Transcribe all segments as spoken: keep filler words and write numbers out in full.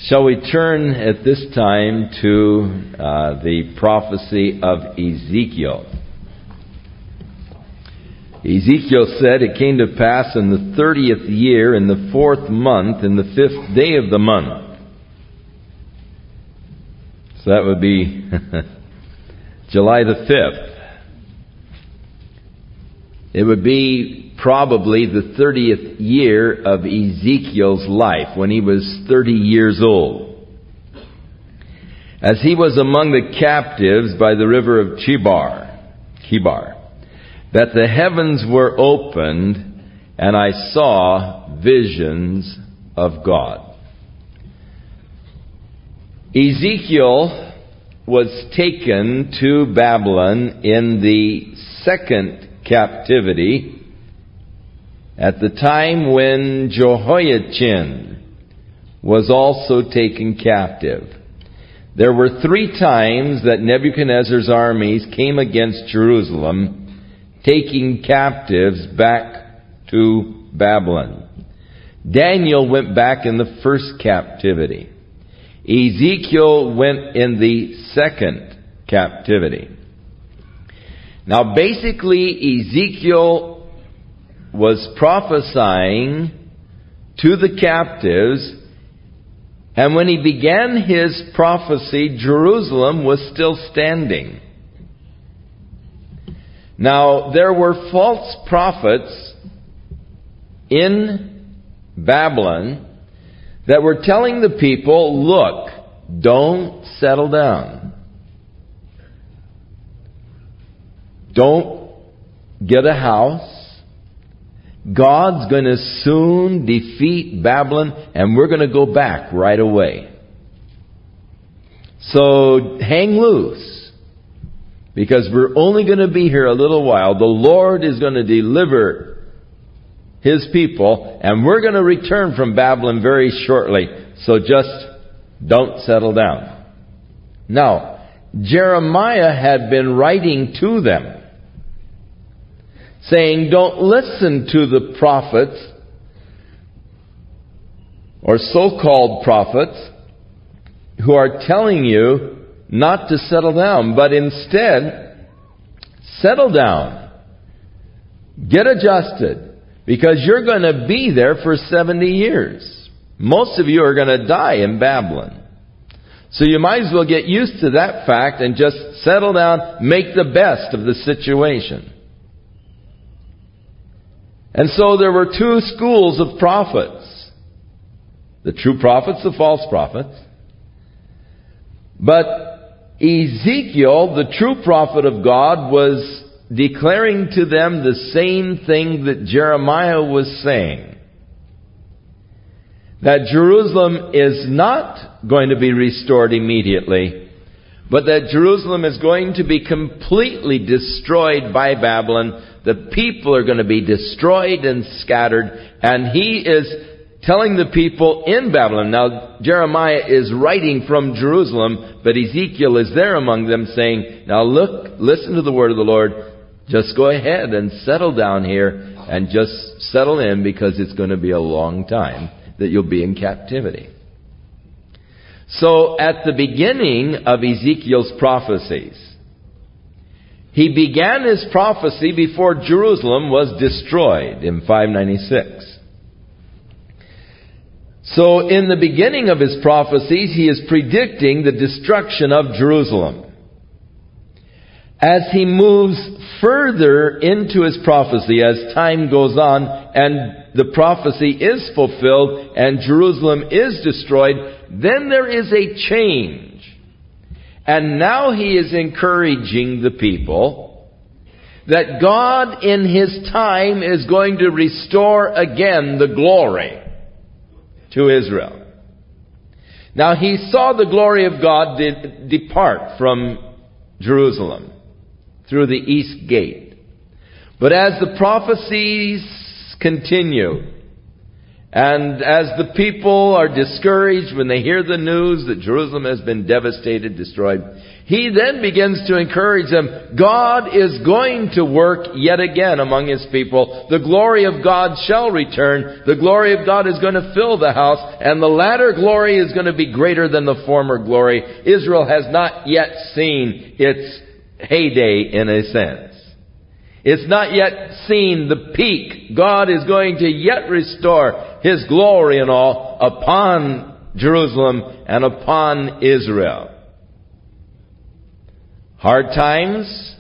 Shall we turn at this time to uh, the prophecy of Ezekiel? Ezekiel said, "It came to pass in the thirtieth year, in the fourth month, in the fifth day of the month." So that would be July the fifth. It would be probably the thirtieth year of Ezekiel's life, when he was thirty years old, as he was among the captives by the river of Chebar, Chebar, that the heavens were opened, and I saw visions of God. Ezekiel was taken to Babylon in the second captivity, at the time when Jehoiachin was also taken captive. There were three times that Nebuchadnezzar's armies came against Jerusalem, taking captives back to Babylon. Daniel went back in the first captivity. Ezekiel went in the second captivity. Now basically, Ezekiel was prophesying to the captives, and when he began his prophecy, Jerusalem was still standing. Now, there were false prophets in Babylon that were telling the people, look, don't settle down. Don't get a house. God's going to soon defeat Babylon, and we're going to go back right away. So hang loose, because we're only going to be here a little while. The Lord is going to deliver His people, and we're going to return from Babylon very shortly. So just don't settle down. Now, Jeremiah had been writing to them, saying, don't listen to the prophets, or so-called prophets, who are telling you not to settle down, but instead, settle down. Get adjusted, because you're going to be there for seventy years. Most of you are going to die in Babylon. So you might as well get used to that fact and just settle down, make the best of the situation. And so there were two schools of prophets. The true prophets, the false prophets. But Ezekiel, the true prophet of God, was declaring to them the same thing that Jeremiah was saying. That Jerusalem is not going to be restored immediately, but that Jerusalem is going to be completely destroyed by Babylon. The people are going to be destroyed and scattered. And he is telling the people in Babylon. Now, Jeremiah is writing from Jerusalem, but Ezekiel is there among them saying, now look, listen to the word of the Lord. Just go ahead and settle down here and just settle in, because it's going to be a long time that you'll be in captivity. So at the beginning of Ezekiel's prophecies, he began his prophecy before Jerusalem was destroyed in five ninety-six. So in the beginning of his prophecies, he is predicting the destruction of Jerusalem. As he moves further into his prophecy, as time goes on and the prophecy is fulfilled and Jerusalem is destroyed, then there is a change. And now he is encouraging the people that God in His time is going to restore again the glory to Israel. Now he saw the glory of God de- depart from Jerusalem through the east gate. But as the prophecies continue, And as the people are discouraged when they hear the news that Jerusalem has been devastated, destroyed, he then begins to encourage them. God is going to work yet again among His people. The glory of God shall return. The glory of God is going to fill the house, and the latter glory is going to be greater than the former glory. Israel has not yet seen its heyday, in a sense. It's not yet seen the peak. God is going to yet restore His glory and all upon Jerusalem and upon Israel. Hard times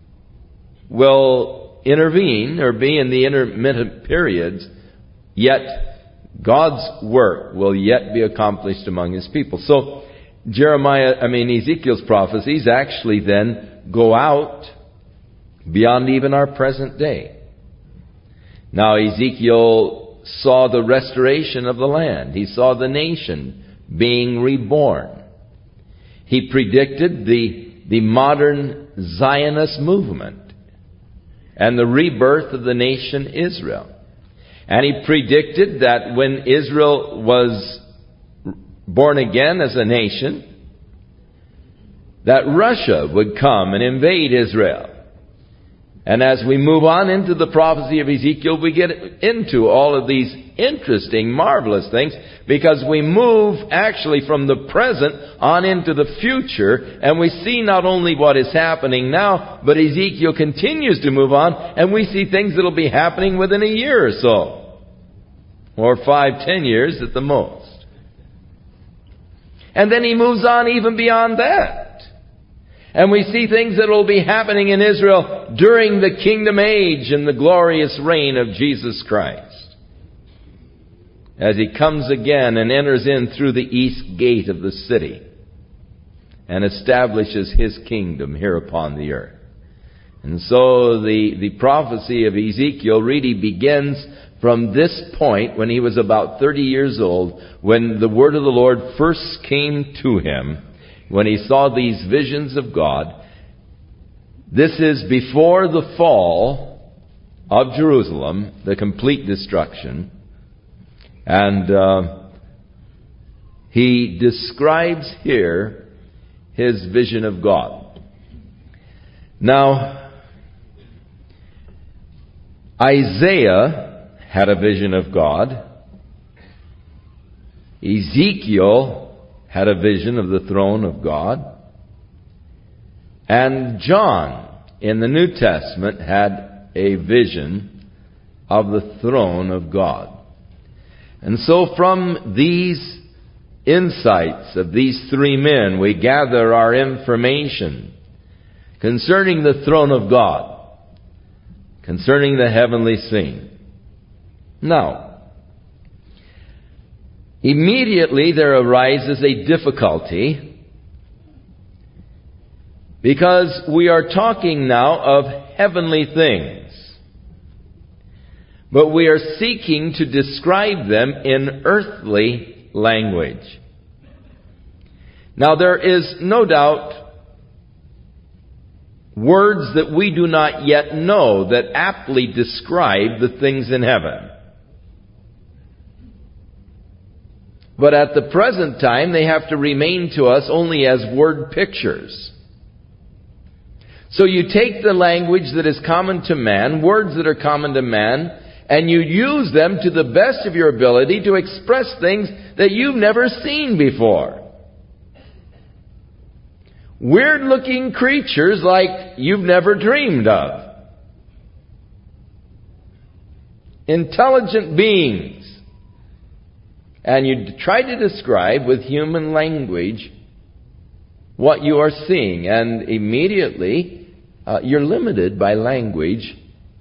will intervene or be in the intermittent periods, yet God's work will yet be accomplished among His people. So Jeremiah, I mean Ezekiel's prophecies actually then go out beyond even our present day. Now Ezekiel saw the restoration of the land. He saw the nation being reborn. He predicted the, the modern Zionist movement and the rebirth of the nation Israel. And he predicted that when Israel was born again as a nation, that Russia would come and invade Israel. And as we move on into the prophecy of Ezekiel, we get into all of these interesting, marvelous things, because we move actually from the present on into the future, and we see not only what is happening now, but Ezekiel continues to move on, and we see things that will be happening within a year or so, or five, ten years at the most. And then he moves on even beyond that. And we see things that will be happening in Israel during the kingdom age and the glorious reign of Jesus Christ, as He comes again and enters in through the east gate of the city and establishes His kingdom here upon the earth. And so the, the prophecy of Ezekiel really begins from this point when he was about thirty years old, when the word of the Lord first came to him, when he saw these visions of God. This is before the fall of Jerusalem, the complete destruction. And uh, he describes here his vision of God. Now, Isaiah had a vision of God. Ezekiel had a vision of the throne of God. And John, in the New Testament, had a vision of the throne of God. And so from these insights of these three men, we gather our information concerning the throne of God, concerning the heavenly scene. Now, immediately there arises a difficulty, because we are talking now of heavenly things, but we are seeking to describe them in earthly language. Now there is no doubt words that we do not yet know that aptly describe the things in heaven. But at the present time, they have to remain to us only as word pictures. So you take the language that is common to man, words that are common to man, and you use them to the best of your ability to express things that you've never seen before. Weird-looking creatures like you've never dreamed of. Intelligent beings. And you try to describe with human language what you are seeing. And immediately, uh, you're limited by language.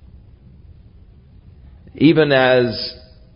Even as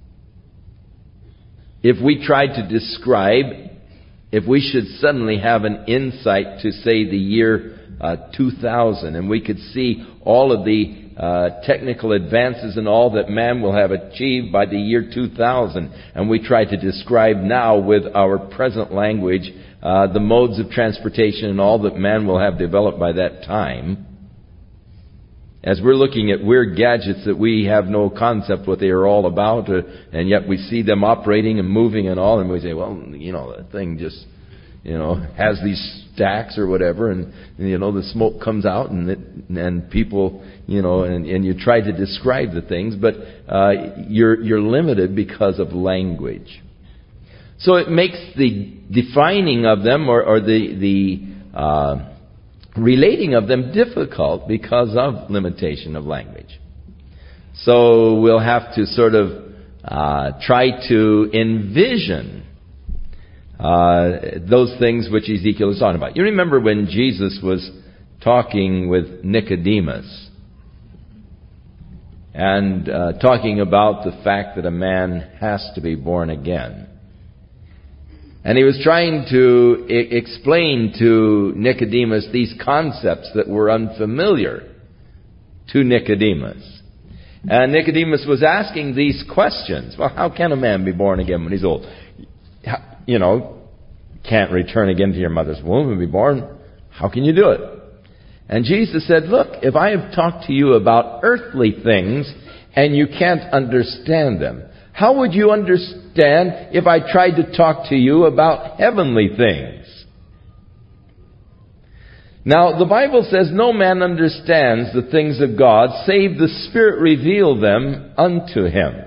if we tried to describe, if we should suddenly have an insight to, say, the year uh, two thousand, and we could see all of the Uh, technical advances and all that man will have achieved by the year two thousand. And we try to describe now with our present language uh, the modes of transportation and all that man will have developed by that time. as we're looking at weird gadgets that we have no concept what they are all about, uh, and yet we see them operating and moving and all, and we say, well, you know, the thing just, you know, has these stacks or whatever, and, and you know, the smoke comes out, and it, and people, you know, and, and you try to describe the things, but uh, you're you're limited because of language. So it makes the defining of them or, or the the uh, relating of them difficult because of limitation of language. So we'll have to sort of uh, try to envision uh, those things which Ezekiel is talking about. You remember when Jesus was talking with Nicodemus and uh, talking about the fact that a man has to be born again. And he was trying to I- explain to Nicodemus these concepts that were unfamiliar to Nicodemus. And Nicodemus was asking these questions. Well, how can a man be born again when he's old? You know, can't return again to your mother's womb and be born. How can you do it? And Jesus said, look, if I have talked to you about earthly things and you can't understand them, how would you understand if I tried to talk to you about heavenly things? Now, the Bible says no man understands the things of God save the Spirit reveal them unto him.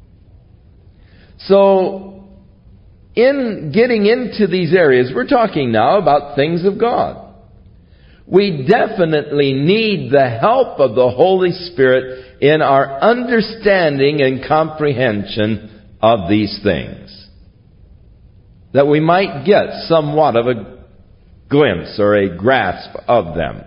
So, in getting into these areas, we're talking now about things of God. We definitely need the help of the Holy Spirit in our understanding and comprehension of these things, that we might get somewhat of a glimpse or a grasp of them.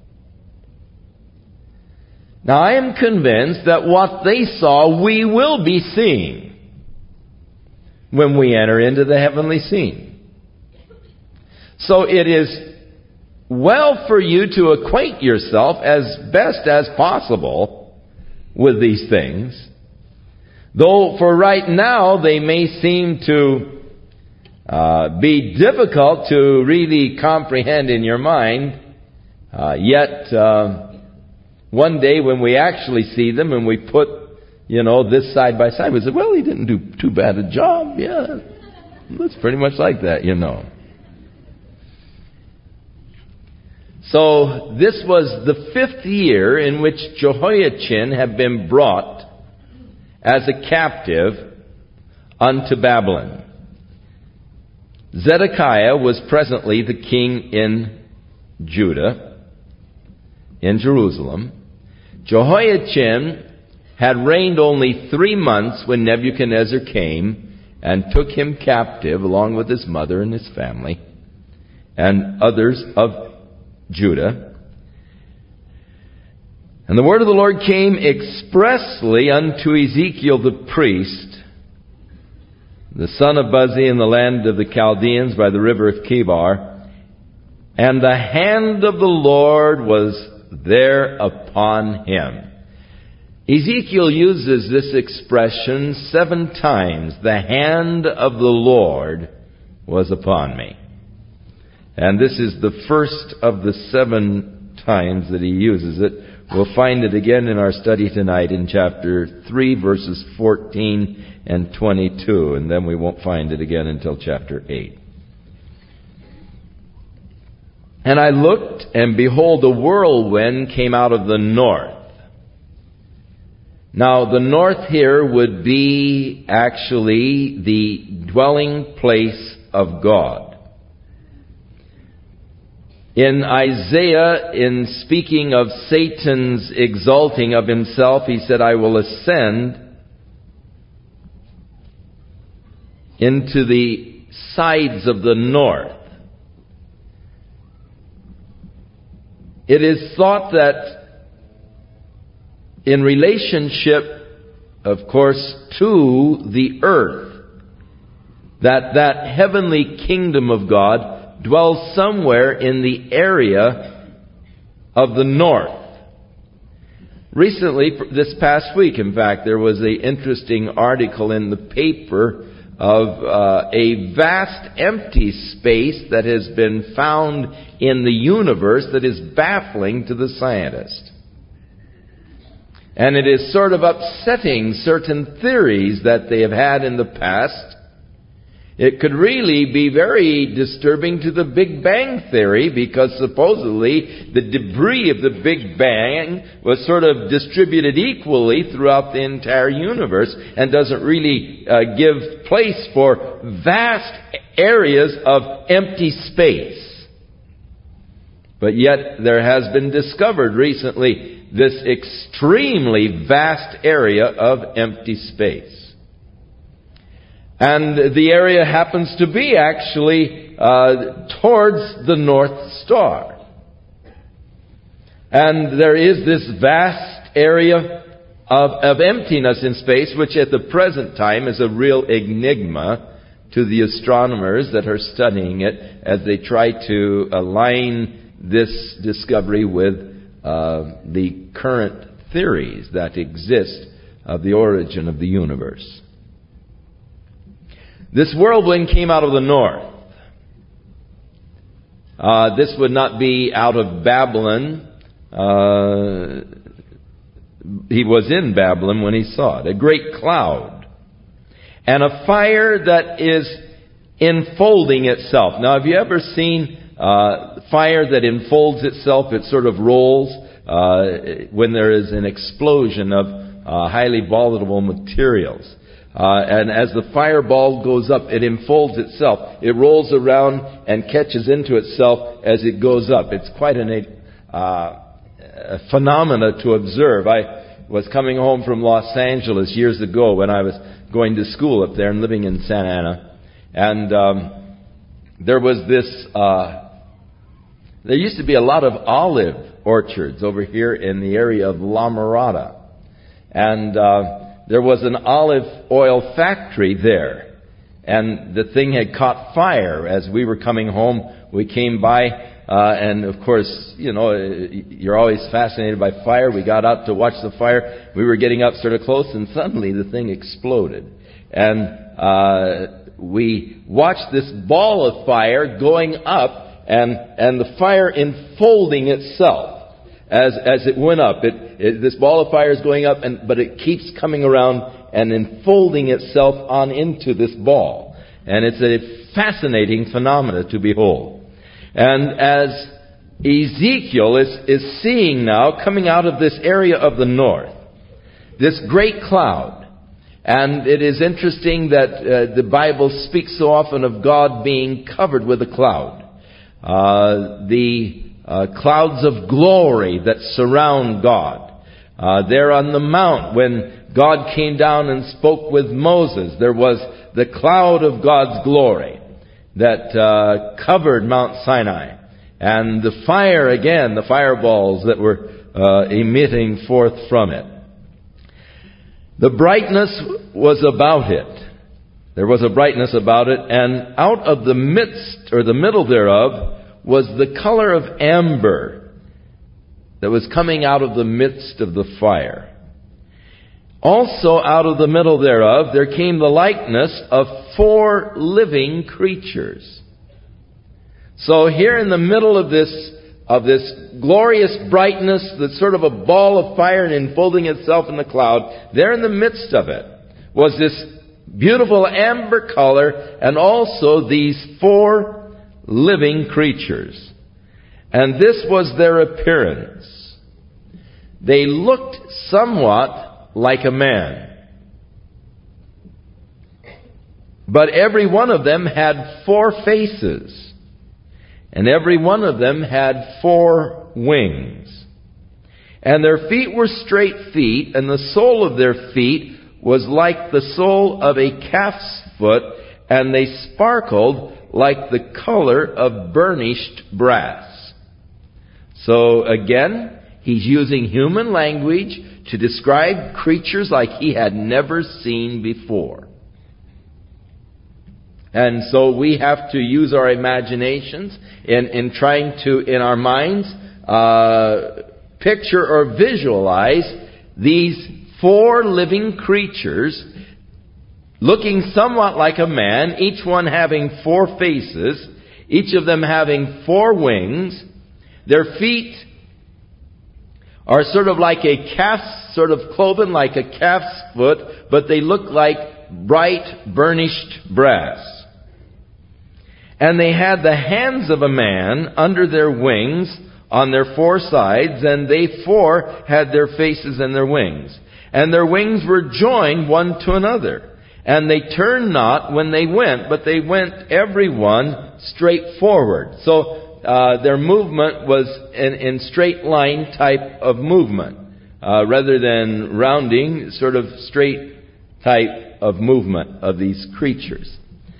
Now, I am convinced that what they saw, we will be seeing when we enter into the heavenly scene. So it is well for you to acquaint yourself as best as possible with these things, though for right now they may seem to uh, be difficult to really comprehend in your mind, uh, yet uh, one day when we actually see them and we put, you know, this side by side, we say, well, he didn't do too bad a job. Yeah, it's pretty much like that, you know. So this was the fifth year in which Jehoiachin had been brought as a captive unto Babylon. Zedekiah was presently the king in Judah, in Jerusalem. Jehoiachin had reigned only three months when Nebuchadnezzar came and took him captive along with his mother and his family and others of Judah. And the word of the Lord came expressly unto Ezekiel the priest, the son of Buzi, in the land of the Chaldeans by the river of Chebar. And the hand of the Lord was there upon him. Ezekiel uses this expression seven times. The hand of the Lord was upon me. And this is the first of the seven times that he uses it. We'll find it again in our study tonight in chapter three, verses fourteen and twenty-two. And then we won't find it again until chapter eight. And I looked, and behold, a whirlwind came out of the north. Now, the north here would be actually the dwelling place of God. In Isaiah, in speaking of Satan's exalting of himself, he said, I will ascend into the sides of the north. It is thought that in relationship, of course, to the earth, that that heavenly kingdom of God dwells somewhere in the area of the north. Recently, this past week, in fact, there was an interesting article in the paper of uh, a vast empty space that has been found in the universe that is baffling to the scientist. And it is sort of upsetting certain theories that they have had in the past. It could really be very disturbing to the Big Bang Theory, because supposedly the debris of the Big Bang was sort of distributed equally throughout the entire universe and doesn't really uh, give place for vast areas of empty space. But yet there has been discovered recently this extremely vast area of empty space. And the area happens to be actually uh, towards the North Star. And there is this vast area of, of emptiness in space, which at the present time is a real enigma to the astronomers that are studying it as they try to align this discovery with uh, the current theories that exist of the origin of the universe. This whirlwind came out of the north. Uh, this would not be out of Babylon. Uh, he was in Babylon when he saw it. A great cloud. And a fire that is enfolding itself. Now, have you ever seen uh, fire that enfolds itself? It sort of rolls uh, when there is an explosion of uh, highly volatile materials. Uh, and as the fireball goes up, it enfolds itself. It rolls around and catches into itself as it goes up. It's quite an, uh, a phenomena to observe. I was coming home from Los Angeles years ago when I was going to school up there and living in Santa Ana. And um, there was this, uh, there used to be a lot of olive orchards over here in the area of La Mirada. And uh, there was an olive oil factory there. And the thing had caught fire. As we were coming home, we came by, uh, and of course, you know, you're always fascinated by fire. We got out to watch the fire. We were getting up sort of close, and suddenly the thing exploded. And uh, we watched this ball of fire going up, and, and the fire enfolding itself. As as it went up, it, it, this ball of fire is going up, and but it keeps coming around and enfolding itself on into this ball. And it's a fascinating phenomena to behold. And as Ezekiel is, is seeing now, coming out of this area of the north, this great cloud. And it is interesting that uh, the Bible speaks so often of God being covered with a cloud. Uh, the Uh, clouds of glory that surround God. Uh, there on the mount, when God came down and spoke with Moses, there was the cloud of God's glory that uh, covered Mount Sinai. And the fire, again, the fireballs that were uh, emitting forth from it. The brightness was about it. There was a brightness about it, and out of the midst, or the middle thereof, was the color of amber that was coming out of the midst of the fire. Also out of the middle thereof there came the likeness of four living creatures. So here in the middle of this of this glorious brightness, that's sort of a ball of fire and enfolding itself in the cloud, there in the midst of it was this beautiful amber color, and also these four living creatures. And this was their appearance. They looked somewhat like a man. But every one of them had four faces. And every one of them had four wings. And their feet were straight feet, and the sole of their feet was like the sole of a calf's foot, and they sparkled like the color of burnished brass. So again, he's using human language to describe creatures like he had never seen before. And so we have to use our imaginations in, in trying to, in our minds, uh, picture or visualize these four living creatures looking somewhat like a man, each one having four faces, each of them having four wings. Their feet are sort of like a calf's sort of cloven, like a calf's foot, but they look like bright burnished brass. And they had the hands of a man under their wings on their four sides, and they four had their faces and their wings. And their wings were joined one to another. And they turned not when they went, but they went every one straight forward. So uh, their movement was in, in straight line type of movement, uh, rather than rounding, sort of straight type of movement of these creatures.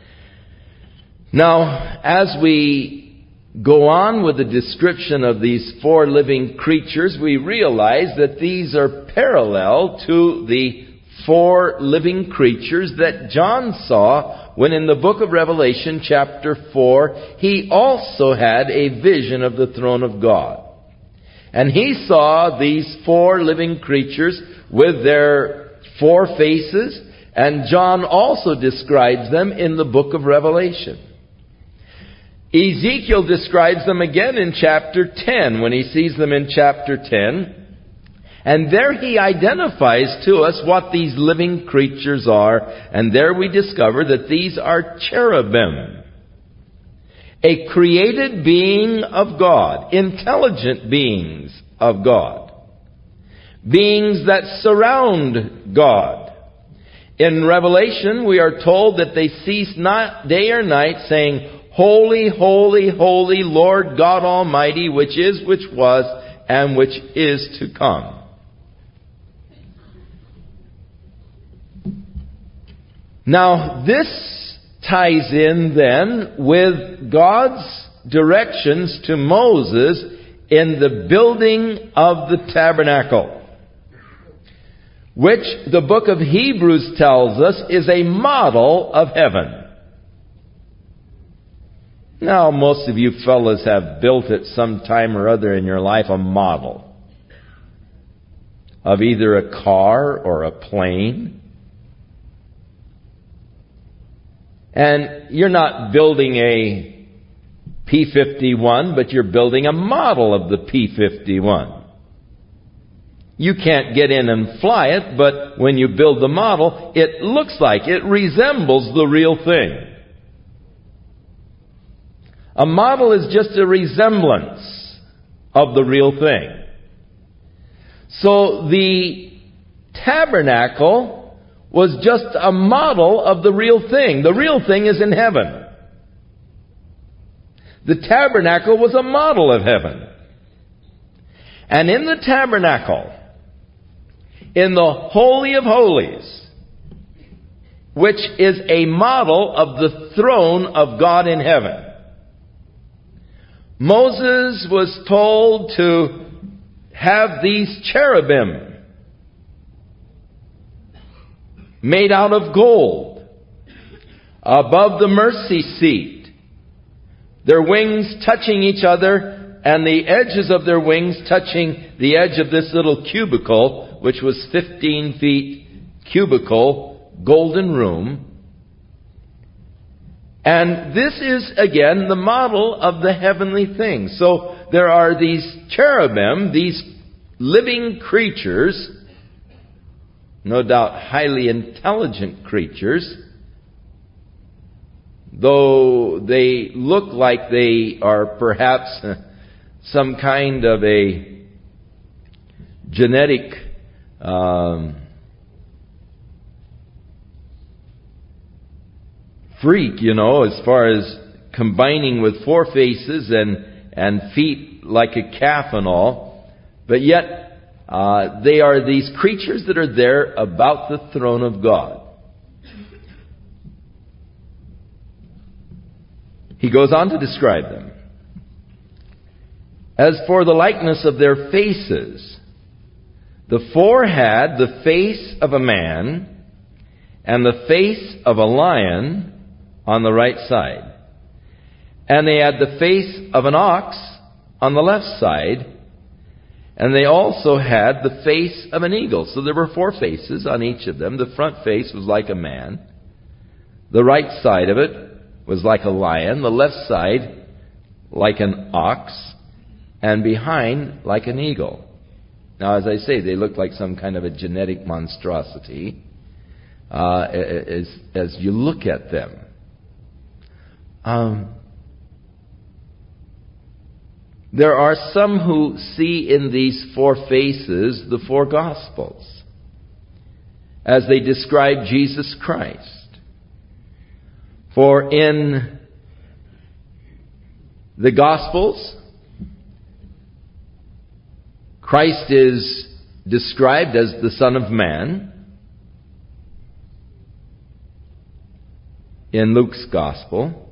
Now, as we go on with the description of these four living creatures, we realize that these are parallel to the four living creatures that John saw when in the book of Revelation chapter four, he also had a vision of the throne of God. And he saw these four living creatures with their four faces, and John also describes them in the book of Revelation. Ezekiel describes them again in chapter ten, when he sees them in chapter ten. And there he identifies to us what these living creatures are. And there we discover that these are cherubim. A created being of God. Intelligent beings of God. Beings that surround God. In Revelation we are told that they cease not day or night saying, Holy, holy, holy Lord God Almighty, which is, which was, and which is to come. Now, this ties in then with God's directions to Moses in the building of the tabernacle, which the book of Hebrews tells us is a model of heaven. Now, most of you fellas have built at some time or other in your life a model of either a car or a plane. And you're not building a P fifty-one, but you're building a model of the P fifty-one. You can't get in and fly it, but when you build the model, it looks like, it resembles the real thing. A model is just a resemblance of the real thing. So the tabernacle was just a model of the real thing. The real thing is in heaven. The tabernacle was a model of heaven. And in the tabernacle, in the Holy of Holies, which is a model of the throne of God in heaven, Moses was told to have these cherubim made out of gold above the mercy seat, their wings touching each other and the edges of their wings touching the edge of this little cubicle, which was fifteen feet cubicle, golden room. And this is, again, the model of the heavenly things. So there are these cherubim, these living creatures, no doubt highly intelligent creatures, though they look like they are perhaps some kind of a genetic um, freak, you know, as far as combining with four faces and, and feet like a calf and all. But yet, uh, they are these creatures that are there about the throne of God. He goes on to describe them. As for the likeness of their faces, the four had the face of a man and the face of a lion on the right side. And they had the face of an ox on the left side. And they also had the face of an eagle. So there were four faces on each of them. The front face was like a man. The right side of it was like a lion. The left side like an ox. And behind like an eagle. Now, as I say, they look like some kind of a genetic monstrosity uh, as, as you look at them. Um, there are some who see in these four faces the four Gospels as they describe Jesus Christ. For in the Gospels, Christ is described as the Son of Man. In Luke's Gospel.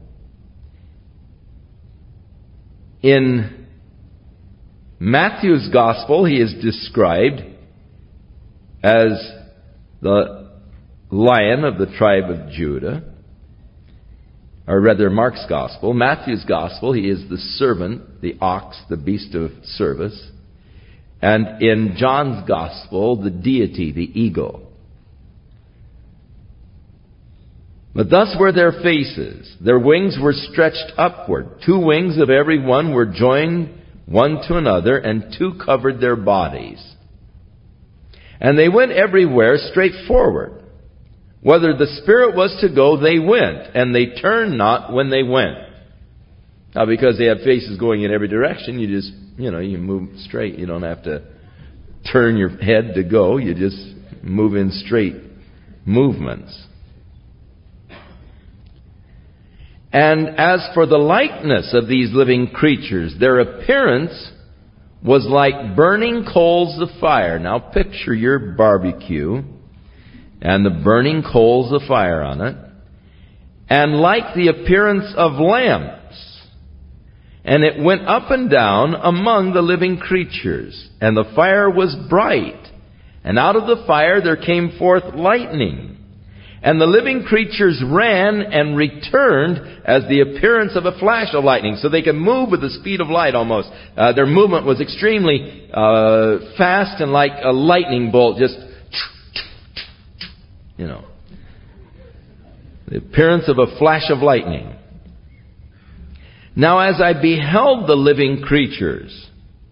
In Matthew's Gospel, he is described as the Lion of the tribe of Judah. Or rather, Mark's Gospel. Matthew's Gospel, he is the servant, the ox, the beast of service. And in John's Gospel, the deity, the eagle. But thus were their faces. Their wings were stretched upward. Two wings of every one were joined one to another, and two covered their bodies. And they went everywhere straight forward. Whither the Spirit was to go, they went, and they turned not when they went. Now, because they have faces going in every direction, you just, you know, you move straight. You don't have to turn your head to go. You just move in straight movements. And as for the likeness of these living creatures, their appearance was like burning coals of fire. Now picture your barbecue and the burning coals of fire on it. And like the appearance of lamps. And it went up and down among the living creatures. And the fire was bright. And out of the fire there came forth lightning. And the living creatures ran and returned as the appearance of a flash of lightning. So they could move with the speed of light almost. Uh, their movement was extremely uh, fast and like a lightning bolt. Just, you know. The appearance of a flash of lightning. Now as I beheld the living creatures,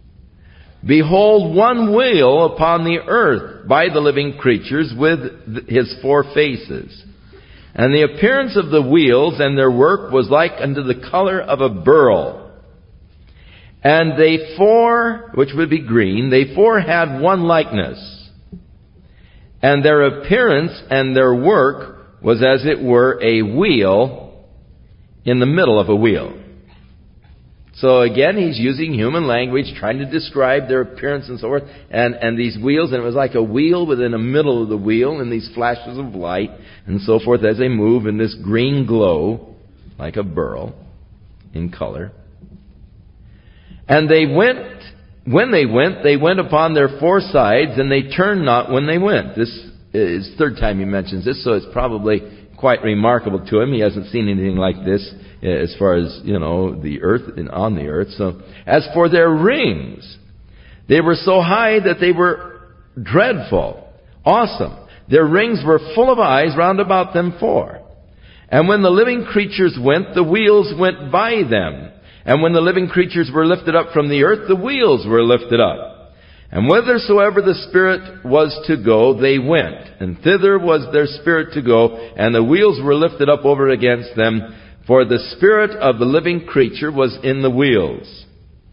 behold, one wheel upon the earth by the living creatures with his four faces. And the appearance of the wheels and their work was like unto the color of a beryl. And they four, which would be green, they four had one likeness. And their appearance and their work was as it were a wheel in the middle of a wheel. So again, he's using human language, trying to describe their appearance and so forth. And, and these wheels, and it was like a wheel within the middle of the wheel, and these flashes of light, and so forth as they move in this green glow, like a beryl, in color. And they went, when they went, they went upon their four sides, and they turned not when they went. This is the third time he mentions this, so it's probably quite remarkable to him. He hasn't seen anything like this as far as, you know, the earth and on the earth. So, as for their rings, they were so high that they were dreadful, awesome. Their rings were full of eyes round about them four. And when the living creatures went, the wheels went by them. And when the living creatures were lifted up from the earth, the wheels were lifted up. And whithersoever the Spirit was to go, they went. And thither was their spirit to go, and the wheels were lifted up over against them. For the spirit of the living creature was in the wheels.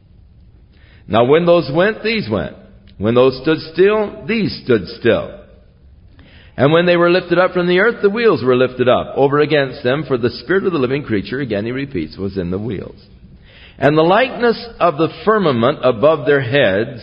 Now when those went, these went. When those stood still, these stood still. And when they were lifted up from the earth, the wheels were lifted up over against them. For the spirit of the living creature, again he repeats, was in the wheels. And the likeness of the firmament above their heads,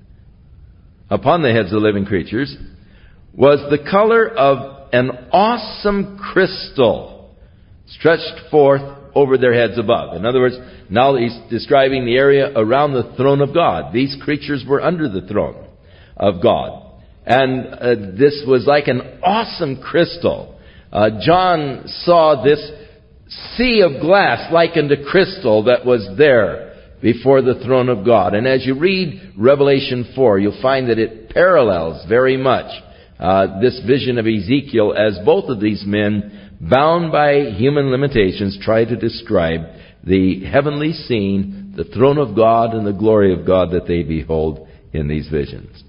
upon the heads of the living creatures, was the color of an awesome crystal, stretched forth over their heads above. In other words, now he's describing the area around the throne of God. These creatures were under the throne of God. And uh, this was like an awesome crystal. Uh, John saw this sea of glass likened to crystal that was there before the throne of God. And as you read Revelation four, you'll find that it parallels very much uh, this vision of Ezekiel, as both of these men, bound by human limitations, try to describe the heavenly scene, the throne of God and the glory of God that they behold in these visions.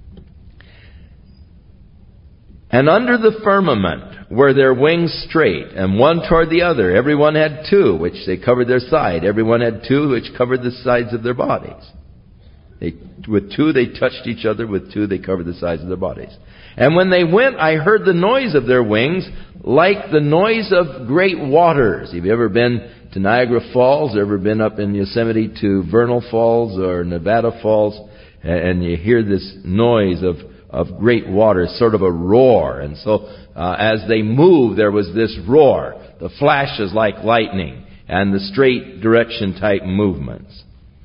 And under the firmament were their wings straight, and one toward the other. Every one had two, which they covered their side. Every one had two, which covered the sides of their bodies. They, with two they touched each other, with two they covered the sides of their bodies. And when they went, I heard the noise of their wings, like the noise of great waters. Have you ever been to Niagara Falls, or ever been up in Yosemite to Vernal Falls or Nevada Falls, and you hear this noise of, of great water, sort of a roar. And so uh, as they moved, there was this roar, the flashes like lightning, and the straight direction type movements.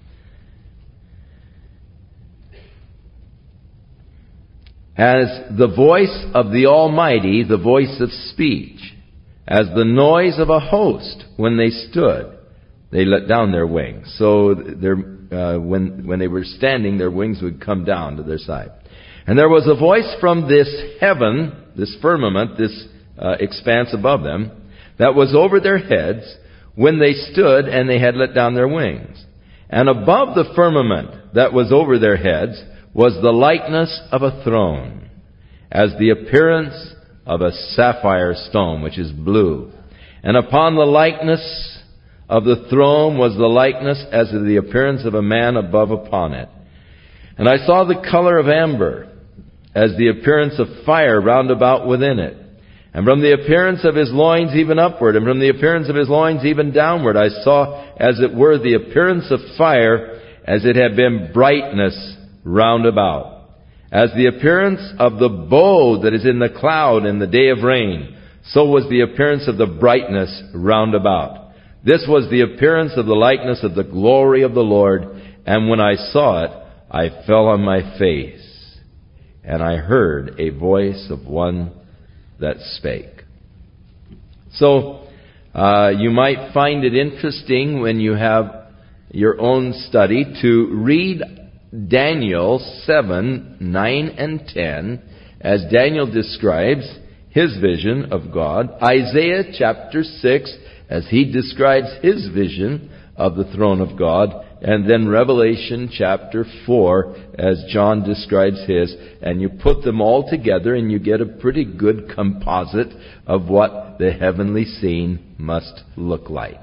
As the voice of the Almighty, the voice of speech, as the noise of a host when they stood, they let down their wings. So their, uh, when, when they were standing, their wings would come down to their side. And there was a voice from this heaven, this firmament, this uh, expanse above them, that was over their heads when they stood and they had let down their wings. And above the firmament that was over their heads was the likeness of a throne, as the appearance of a sapphire stone, which is blue. And upon the likeness of the throne was the likeness as of the appearance of a man above upon it. And I saw the color of amber, as the appearance of fire round about within it. And from the appearance of his loins even upward, and from the appearance of his loins even downward, I saw as it were the appearance of fire, as it had been brightness round about. As the appearance of the bow that is in the cloud in the day of rain, so was the appearance of the brightness round about. This was the appearance of the likeness of the glory of the Lord. And when I saw it, I fell on my face, and I heard a voice of one that spake. So, uh, you might find it interesting when you have your own study to read Daniel seven, nine, and ten, as Daniel describes his vision of God. Isaiah chapter six, as he describes his vision of the throne of God. And then Revelation chapter four, as John describes his. And you put them all together and you get a pretty good composite of what the heavenly scene must look like.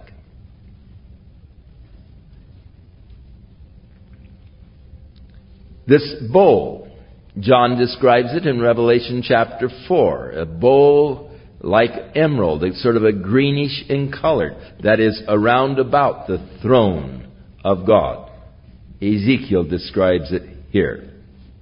This bowl, John describes it in Revelation chapter four. A bowl like emerald. It's sort of a greenish in color. That is around about the throne of God. Ezekiel describes it here.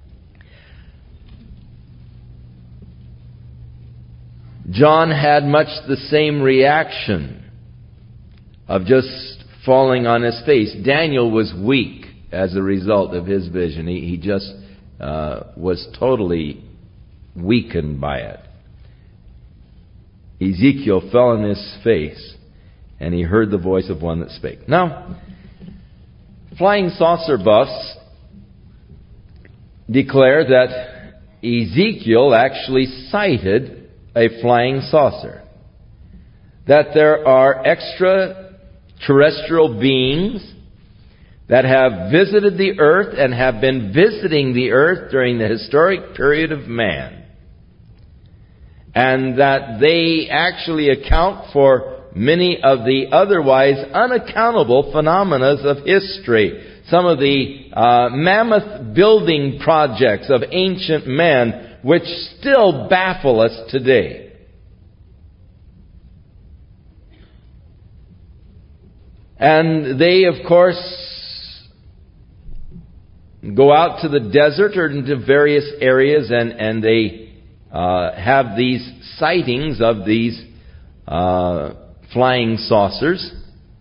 John had much the same reaction of just falling on his face. Daniel was weak as a result of his vision. He, he just uh, was totally weakened by it. Ezekiel fell on his face, and he heard the voice of one that spake. Now, flying saucer buffs declare that Ezekiel actually sighted a flying saucer. That there are extraterrestrial beings that have visited the earth and have been visiting the earth during the historic period of man. And that they actually account for many of the otherwise unaccountable phenomena of history. Some of the uh, mammoth building projects of ancient men which still baffle us today. And they, of course, go out to the desert or into various areas, and, and they uh, have these sightings of these uh, flying saucers.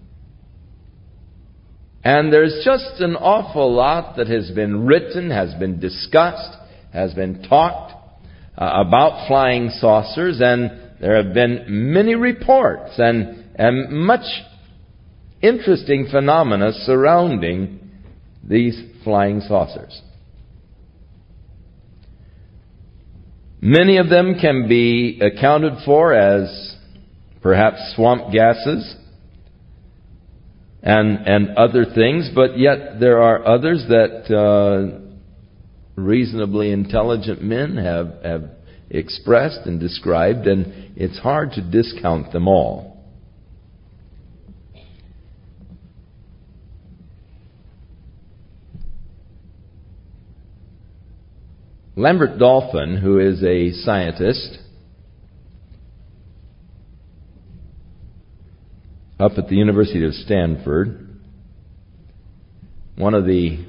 And there's just an awful lot that has been written, has been discussed, has been talked uh, about flying saucers, and there have been many reports and, and much interesting phenomena surrounding these flying saucers. Many of them can be accounted for as perhaps swamp gases and and other things, but yet there are others that uh, reasonably intelligent men have, have expressed and described, and it's hard to discount them all. Lambert Dolphin, who is a scientist up at the University of Stanford, one of the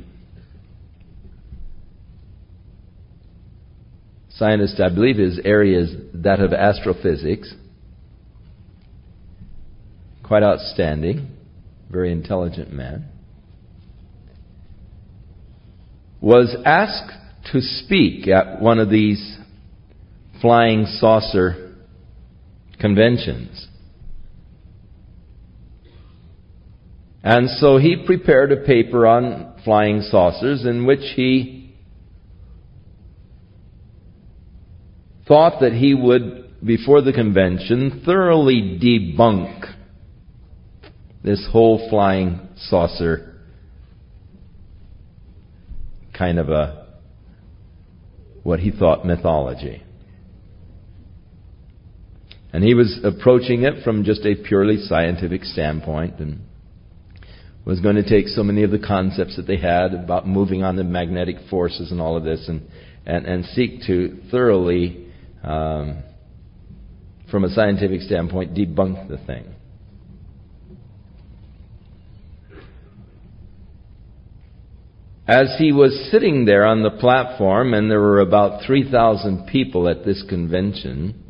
scientists, I believe his area is that of astrophysics, quite outstanding, very intelligent man, was asked to speak at one of these flying saucer conventions. And so he prepared a paper on flying saucers in which he thought that he would, before the convention, thoroughly debunk this whole flying saucer kind of a what he thought mythology. And he was approaching it from just a purely scientific standpoint and was going to take so many of the concepts that they had about moving on the magnetic forces and all of this and, and, and seek to thoroughly, um, from a scientific standpoint, debunk the thing. As he was sitting there on the platform, and there were about three thousand people at this convention,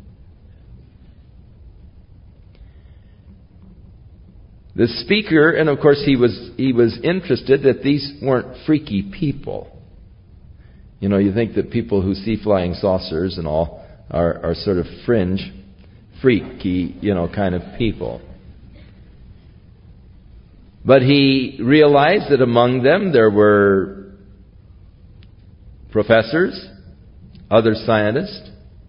the speaker, and of course he was he was interested that these weren't freaky people. You know, you think that people who see flying saucers and all are, are sort of fringe, freaky, you know, kind of people. But he realized that among them there were professors, other scientists,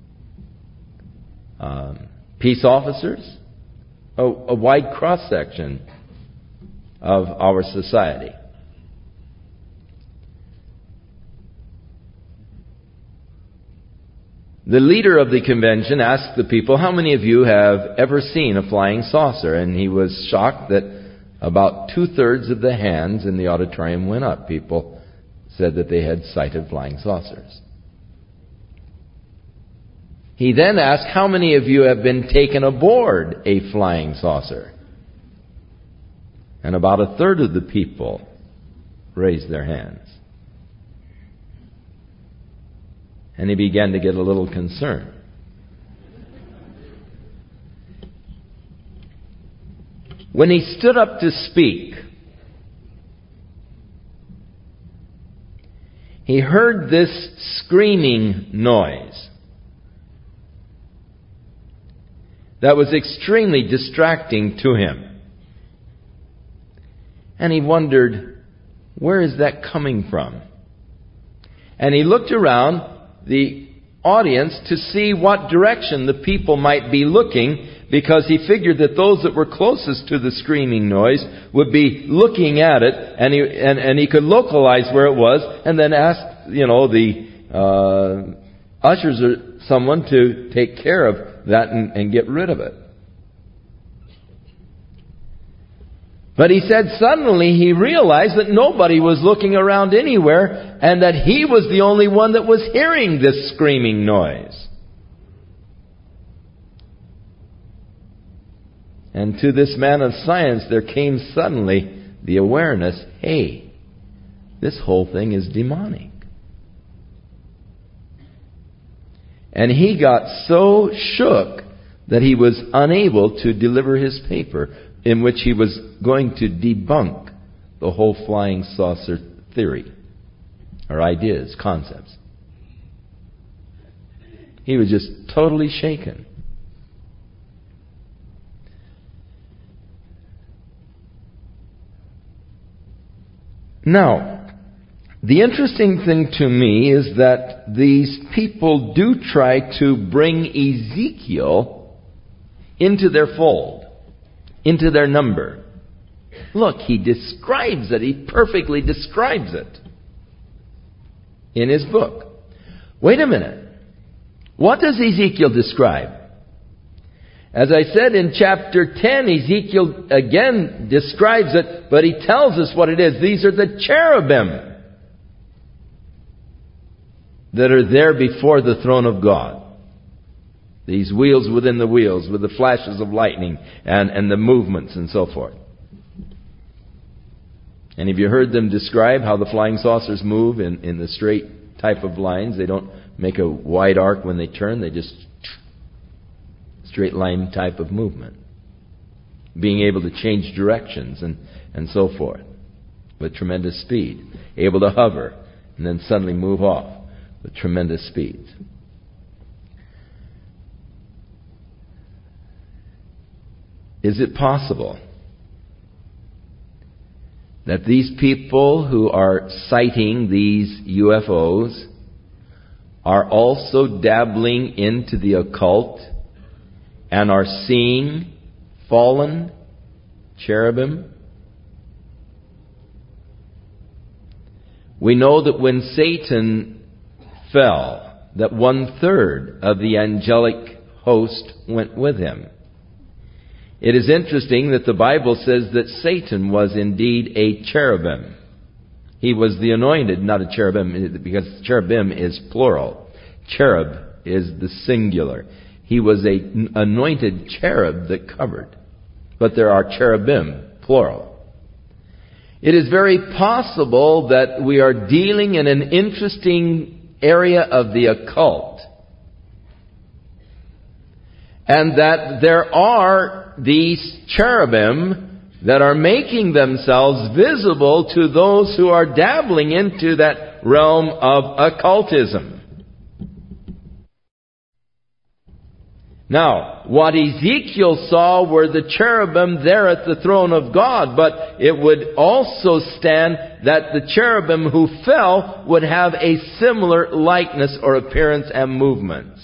um, peace officers, a, a wide cross-section of our society. The leader of the convention asked the people, how many of you have ever seen a flying saucer? And he was shocked that about two-thirds of the hands in the auditorium went up. People said that they had sighted flying saucers. He then asked, how many of you have been taken aboard a flying saucer? And about a third of the people raised their hands. And he began to get a little concerned. When he stood up to speak, he heard this screaming noise that was extremely distracting to him. And he wondered, where is that coming from? And he looked around the audience to see what direction the people might be looking, because he figured that those that were closest to the screaming noise would be looking at it, and he and, and he could localize where it was, and then ask, you know, the uh, ushers or someone to take care of that and, and get rid of it. But he said suddenly he realized that nobody was looking around anywhere, and that he was the only one that was hearing this screaming noise. And to this man of science, there came suddenly the awareness, hey, this whole thing is demonic. And he got so shook that he was unable to deliver his paper, in which he was going to debunk the whole flying saucer theory, or ideas, concepts. He was just totally shaken. Now, the interesting thing to me is that these people do try to bring Ezekiel into their fold, into their number. Look, he describes it. He perfectly describes it. in his book. Wait a minute. What does Ezekiel describe? As I said in chapter ten, Ezekiel again describes it, but he tells us what it is. These are the cherubim that are there before the throne of God. These wheels within the wheels with the flashes of lightning and, and the movements and so forth. And have you heard them describe how the flying saucers move in, in the straight type of lines? They don't make a wide arc when they turn. They just straight line type of movement. Being able to change directions and, and so forth with tremendous speed. Able to hover and then suddenly move off with tremendous speeds. Is it possible that these people who are sighting these U F Os are also dabbling into the occult and are seeing fallen cherubim? We know that when Satan fell, that one third of the angelic host went with him. It is interesting that the Bible says that Satan was indeed a cherubim. He was the anointed, not a cherubim, because cherubim is plural. Cherub is the singular. He was an anointed cherub that covered. But there are cherubim, plural. It is very possible that we are dealing in an interesting area of the occult. And that there are these cherubim that are making themselves visible to those who are dabbling into that realm of occultism. Now, what Ezekiel saw were the cherubim there at the throne of God, but it would also stand that the cherubim who fell would have a similar likeness or appearance and movements.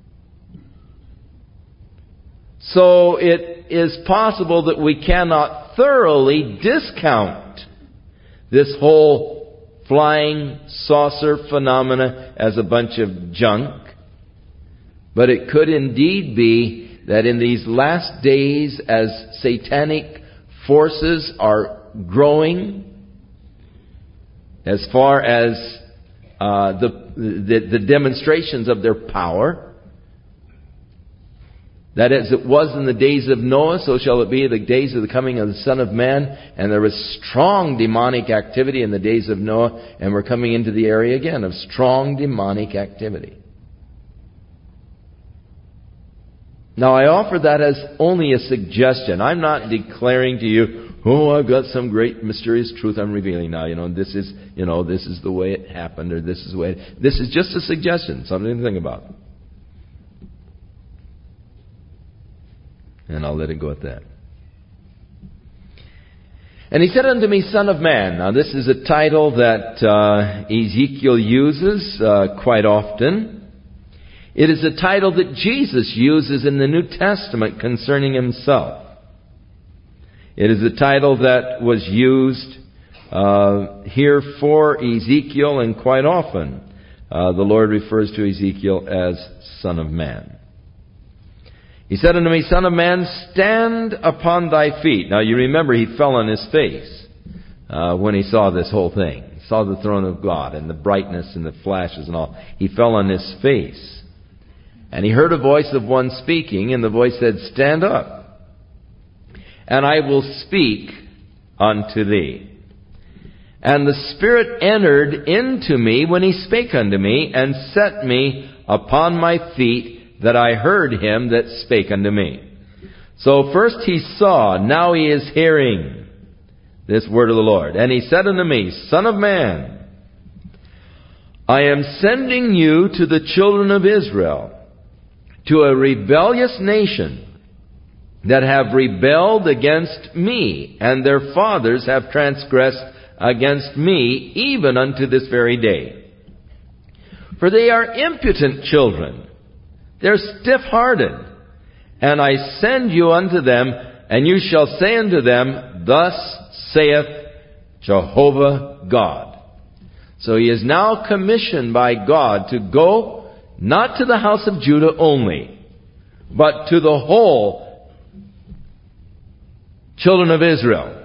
So it is possible that we cannot thoroughly discount this whole flying saucer phenomena as a bunch of junk. But it could indeed be that in these last days, as satanic forces are growing, as far as uh, the, the the demonstrations of their power, that as it was in the days of Noah, so shall it be in the days of the coming of the Son of Man. And there was strong demonic activity in the days of Noah, and we're coming into the area again of strong demonic activity. Now, I offer that as only a suggestion. I'm not declaring to you, oh, I've got some great mysterious truth I'm revealing now. You know, this is, you know, this is the way it happened, or this is the way. It, this is just a suggestion, something to think about. And I'll let it go at that. And he said unto me, Son of man. Now, this is a title that uh, Ezekiel uses uh, quite often. It is a title that Jesus uses in the New Testament concerning himself. It is a title that was used uh, here for Ezekiel, and quite often uh, the Lord refers to Ezekiel as Son of Man. He said unto me, Son of man, stand upon thy feet. Now you remember he fell on his face uh, when he saw this whole thing. He saw the throne of God and the brightness and the flashes and all. He fell on his face. And he heard a voice of one speaking, and the voice said, Stand up, and I will speak unto thee. And the Spirit entered into me when he spake unto me, and set me upon my feet, that I heard him that spake unto me. So first he saw, now he is hearing this word of the Lord. And he said unto me, Son of man, I am sending you to the children of Israel, to a rebellious nation that have rebelled against me, and their fathers have transgressed against me, even unto this very day. For they are impotent children. They're stiff-hearted. And I send you unto them, and you shall say unto them, Thus saith Jehovah God. So he is now commissioned by God to go not to the house of Judah only, but to the whole children of Israel.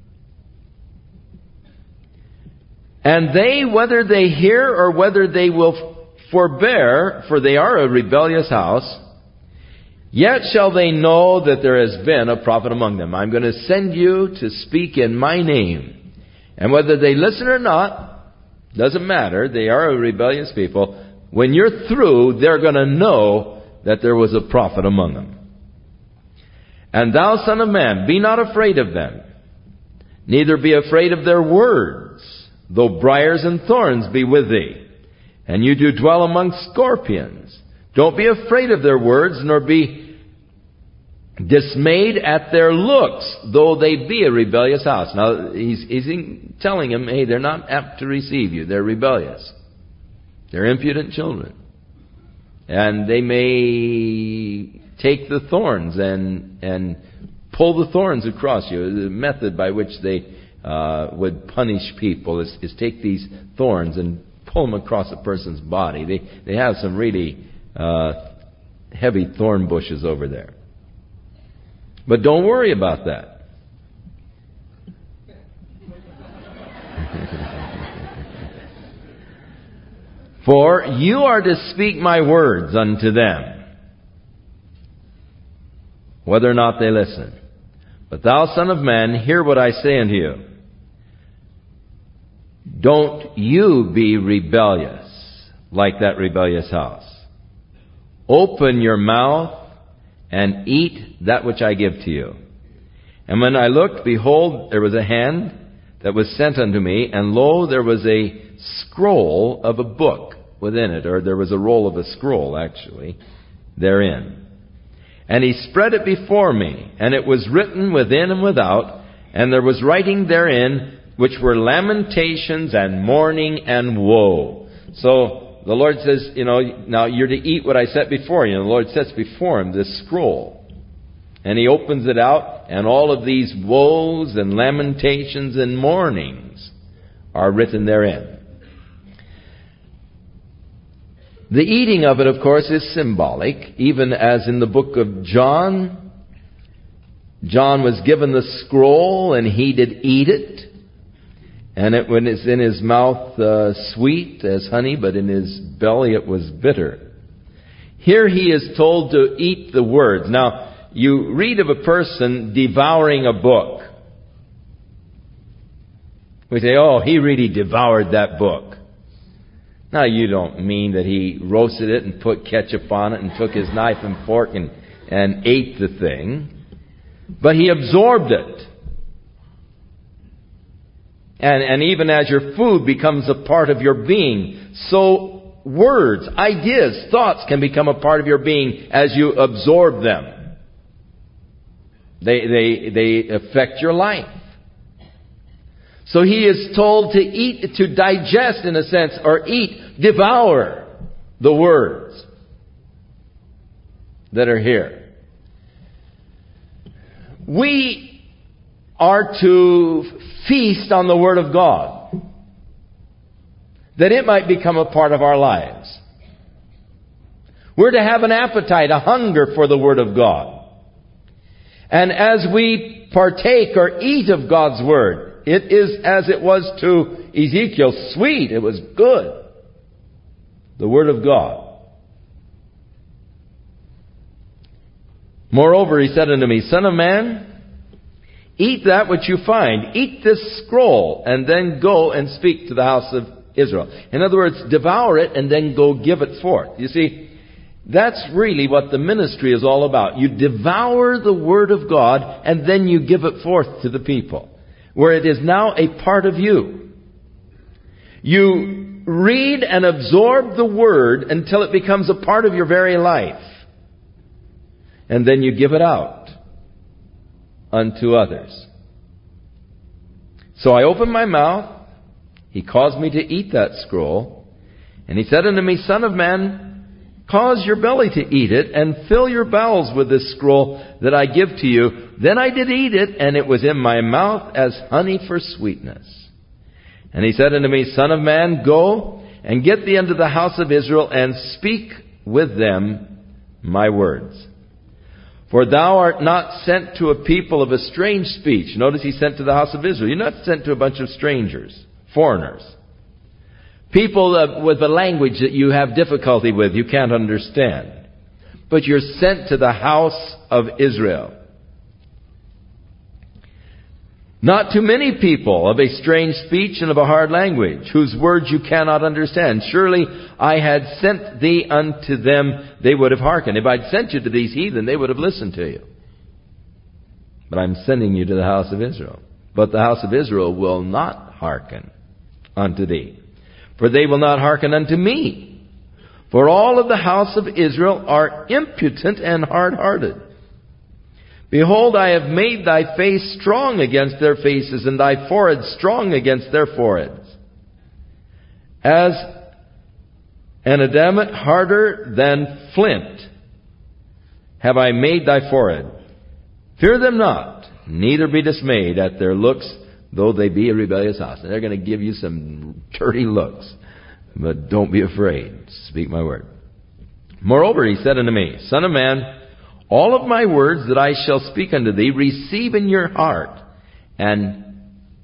And they, whether they hear or whether they will forbear, for they are a rebellious house, yet shall they know that there has been a prophet among them. I'm going to send you to speak in my name. And whether they listen or not, doesn't matter. They are a rebellious people. When you're through, they're going to know that there was a prophet among them. And thou, son of man, be not afraid of them, neither be afraid of their words, though briars and thorns be with thee, and you do dwell among scorpions. Don't be afraid of their words, nor be dismayed at their looks, though they be a rebellious house. Now, he's, he's telling him, hey, they're not apt to receive you. They're rebellious. They're impudent children. And they may take the thorns and and pull the thorns across you. The method by which they uh, would punish people is, is take these thorns and pull them across a person's body. They, they have some really uh, heavy thorn bushes over there. But don't worry about that. For you are to speak my words unto them, whether or not they listen. But thou, son of man, hear what I say unto you. Don't you be rebellious like that rebellious house. Open your mouth and eat that which I give to you. And when I looked, behold, there was a hand that was sent unto me, and lo, there was a scroll of a book within it, or there was a roll of a scroll, actually, therein. And he spread it before me, and it was written within and without, and there was writing therein, which were lamentations and mourning and woe. So the Lord says, you know, now you're to eat what I set before you. And the Lord sets before him this scroll. And he opens it out, and all of these woes and lamentations and mournings are written therein. The eating of it, of course, is symbolic, even as in the book of John. John was given the scroll, and he did eat it. And it, when it's in his mouth, uh, sweet as honey, but in his belly it was bitter. Here he is told to eat the words. Now, you read of a person devouring a book. We say, oh, he really devoured that book. Now, you don't mean that he roasted it and put ketchup on it and took his knife and fork and, and ate the thing. But he absorbed it. And, and even as your food becomes a part of your being, so words, ideas, thoughts can become a part of your being as you absorb them. They, they, they affect your life. So he is told to eat, to digest in a sense, or eat, devour the words that are here. We are to feast on the Word of God, that it might become a part of our lives. We're to have an appetite, a hunger for the Word of God. And as we partake or eat of God's Word, it is as it was to Ezekiel, sweet, it was good. The Word of God. Moreover, he said unto me, Son of man, eat that which you find. Eat this scroll, and then go and speak to the house of Israel. In other words, devour it and then go give it forth. You see, that's really what the ministry is all about. You devour the Word of God, and then you give it forth to the people, where it is now a part of you. You read and absorb the Word until it becomes a part of your very life. And then you give it out unto others. So I opened my mouth. He caused me to eat that scroll. And he said unto me, Son of man, cause your belly to eat it, and fill your bowels with this scroll that I give to you. Then I did eat it, and it was in my mouth as honey for sweetness. And he said unto me, Son of man, go and get thee unto the house of Israel, and speak with them my words. For thou art not sent to a people of a strange speech. Notice he sent to the house of Israel. You're not sent to a bunch of strangers, foreigners. People uh, with a language that you have difficulty with, you can't understand. But you're sent to the house of Israel. Not to many people of a strange speech and of a hard language, whose words you cannot understand. Surely I had sent thee unto them, they would have hearkened. If I'd sent you to these heathen, they would have listened to you. But I'm sending you to the house of Israel. But the house of Israel will not hearken unto thee. For they will not hearken unto me. For all of the house of Israel are impotent and hard-hearted. Behold, I have made thy face strong against their faces, and thy forehead strong against their foreheads. As an adamant harder than flint have I made thy forehead. Fear them not, neither be dismayed at their looks, though they be a rebellious house. And they're going to give you some dirty looks. But don't be afraid. Speak my word. Moreover, he said unto me, Son of man, all of my words that I shall speak unto thee, receive in your heart, and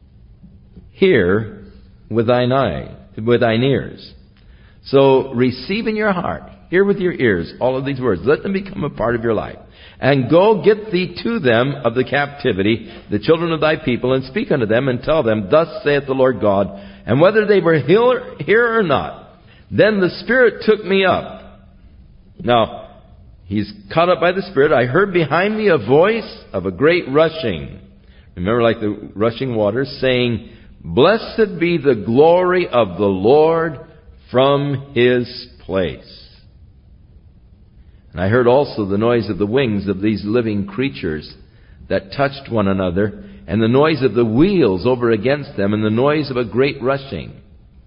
hear with thine eye, with thine ears. So receive in your heart, hear with your ears all of these words. Let them become a part of your life. And go get thee to them of the captivity, the children of thy people, and speak unto them, and tell them, Thus saith the Lord God, and whether they were here or not. Then the Spirit took me up. Now, he's caught up by the Spirit. I heard behind me a voice of a great rushing. Remember, like the rushing waters, saying, Blessed be the glory of the Lord from His place. And I heard also the noise of the wings of these living creatures that touched one another, and the noise of the wheels over against them, and the noise of a great rushing.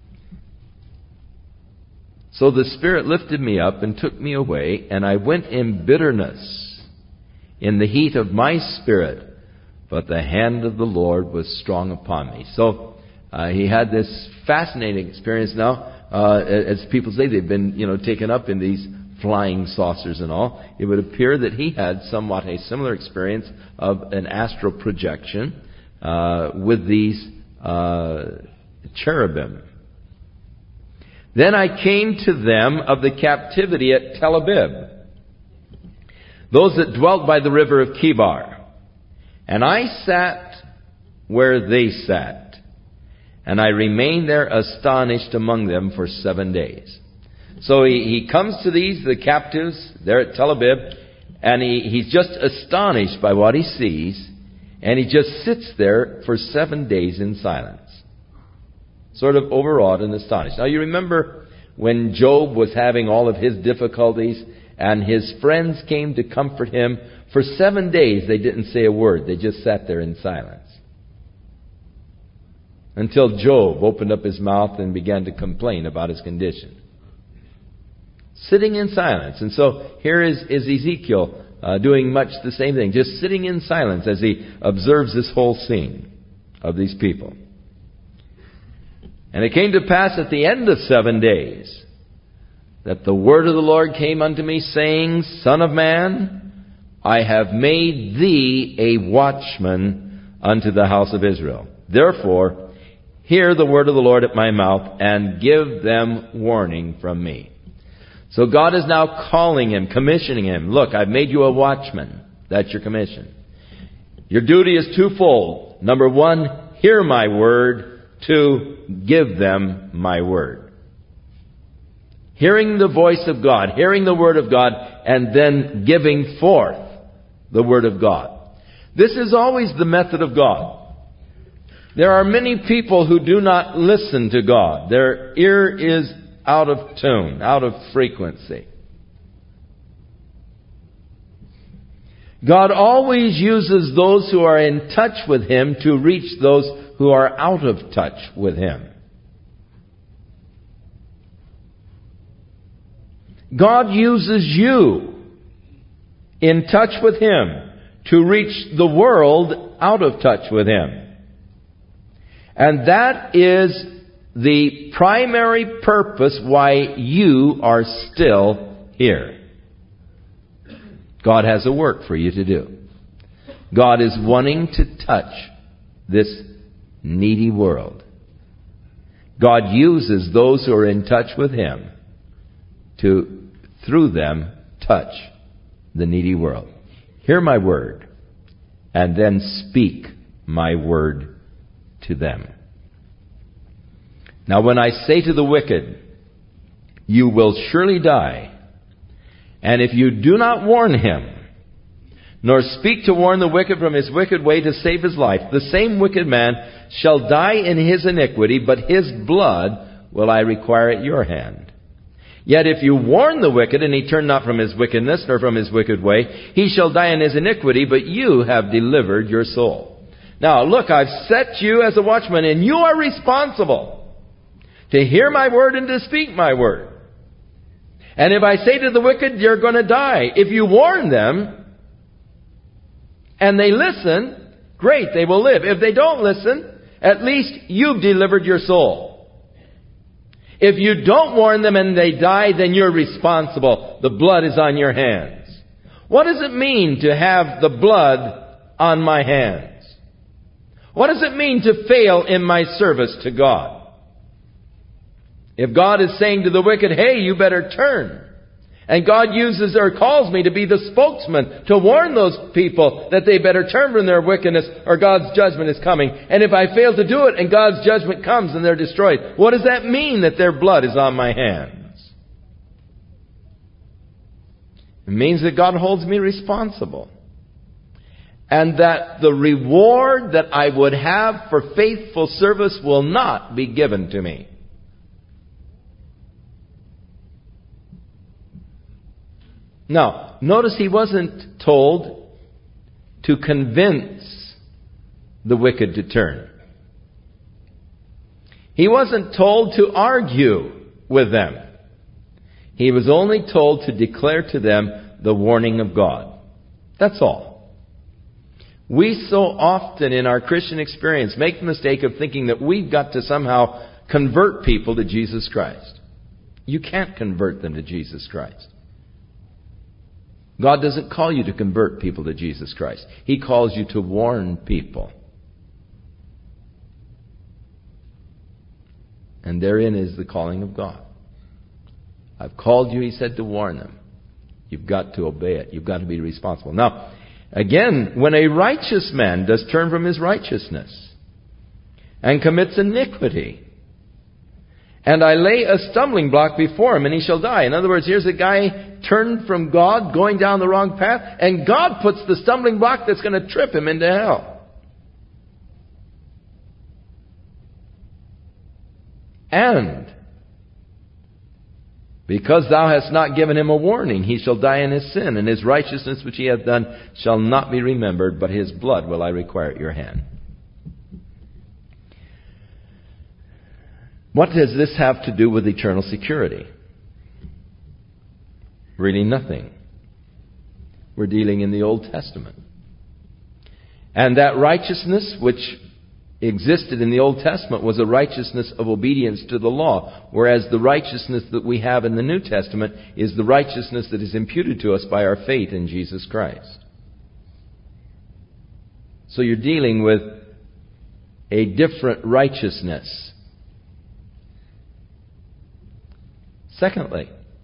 So the Spirit lifted me up and took me away, and I went in bitterness, in the heat of my spirit, but the hand of the Lord was strong upon me. So uh, he had this fascinating experience now. Uh, as people say, they've been, you know, taken up in these flying saucers and all. It would appear that he had somewhat a similar experience of an astral projection uh, with these uh, cherubim. Then I came to them of the captivity at Tel Abib, those that dwelt by the river of Chebar. And I sat where they sat, and I remained there astonished among them for seven days. So he, he comes to these, the captives, there at Tel Abib, and he, he's just astonished by what he sees, and he just sits there for seven days in silence. Sort of overawed and astonished. Now you remember when Job was having all of his difficulties and his friends came to comfort him. For seven days they didn't say a word. They just sat there in silence. Until Job opened up his mouth and began to complain about his condition. Sitting in silence. And so here is, is Ezekiel uh, doing much the same thing. Just sitting in silence as he observes this whole scene of these people. And it came to pass at the end of seven days that the word of the Lord came unto me, saying, Son of man, I have made thee a watchman unto the house of Israel. Therefore, hear the word of the Lord at my mouth, and give them warning from me. So God is now calling him, commissioning him. Look, I've made you a watchman. That's your commission. Your duty is twofold. Number one, hear my word. Two, give them my word. Hearing the voice of God, hearing the word of God, and then giving forth the word of God. This is always the method of God. There are many people who do not listen to God. Their ear is out of tune, out of frequency. God always uses those who are in touch with Him to reach those who are out of touch with Him. God uses you in touch with Him to reach the world out of touch with Him. And that is the primary purpose why you are still here. God has a work for you to do. God is wanting to touch this needy world. God uses those who are in touch with Him to, through them, touch the needy world. Hear my word, and then speak my word to them. Now when I say to the wicked, you will surely die, and if you do not warn him, nor speak to warn the wicked from his wicked way to save his life, the same wicked man shall die in his iniquity, but his blood will I require at your hand. Yet if you warn the wicked, and he turn not from his wickedness, nor from his wicked way, he shall die in his iniquity, but you have delivered your soul. Now look, I've set you as a watchman, and you are responsible to hear my word and to speak my word. And if I say to the wicked, you're going to die, if you warn them, and they listen, great, they will live. If they don't listen, at least you've delivered your soul. If you don't warn them and they die, then you're responsible. The blood is on your hands. What does it mean to have the blood on my hands? What does it mean to fail in my service to God? If God is saying to the wicked, hey, you better turn, and God uses or calls me to be the spokesman to warn those people that they better turn from their wickedness or God's judgment is coming. And if I fail to do it and God's judgment comes and they're destroyed, what does that mean that their blood is on my hands? It means that God holds me responsible. And that the reward that I would have for faithful service will not be given to me. Now, notice he wasn't told to convince the wicked to turn. He wasn't told to argue with them. He was only told to declare to them the warning of God. That's all. We so often in our Christian experience make the mistake of thinking that we've got to somehow convert people to Jesus Christ. You can't convert them to Jesus Christ. God doesn't call you to convert people to Jesus Christ. He calls you to warn people. And therein is the calling of God. I've called you, he said, to warn them. You've got to obey it. You've got to be responsible. Now, again, when a righteous man does turn from his righteousness and commits iniquity, and I lay a stumbling block before him, and he shall die. In other words, here's a guy turned from God, going down the wrong path, and God puts the stumbling block that's going to trip him into hell. And because thou hast not given him a warning, he shall die in his sin, and his righteousness which he hath done shall not be remembered, but his blood will I require at your hand. What does this have to do with eternal security? Really nothing. We're dealing in the Old Testament. And that righteousness which existed in the Old Testament was a righteousness of obedience to the law, whereas the righteousness that we have in the New Testament is the righteousness that is imputed to us by our faith in Jesus Christ. So you're dealing with a different righteousness. Secondly,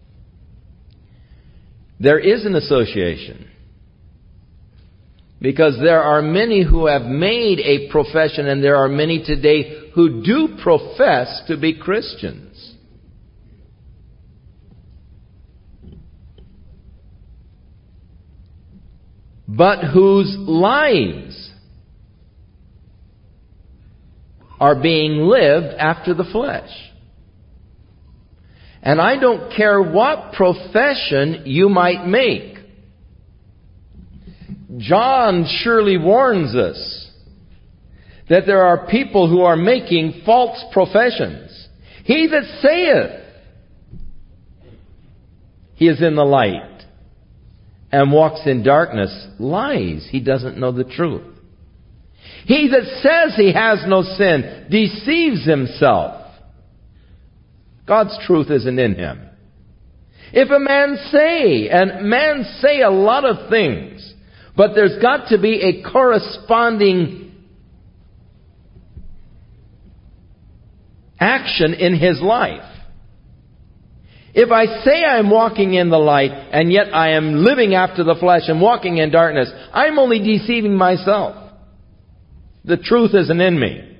there is an association, because there are many who have made a profession, and there are many today who do profess to be Christians. But whose lives are being lived after the flesh. And I don't care what profession you might make. John surely warns us that there are people who are making false professions. He that saith he is in the light and walks in darkness lies. He doesn't know the truth. He that says he has no sin deceives himself. God's truth isn't in him. If a man say, and men say a lot of things, but there's got to be a corresponding action in his life. If I say I'm walking in the light, and yet I am living after the flesh and walking in darkness, I'm only deceiving myself. The truth isn't in me.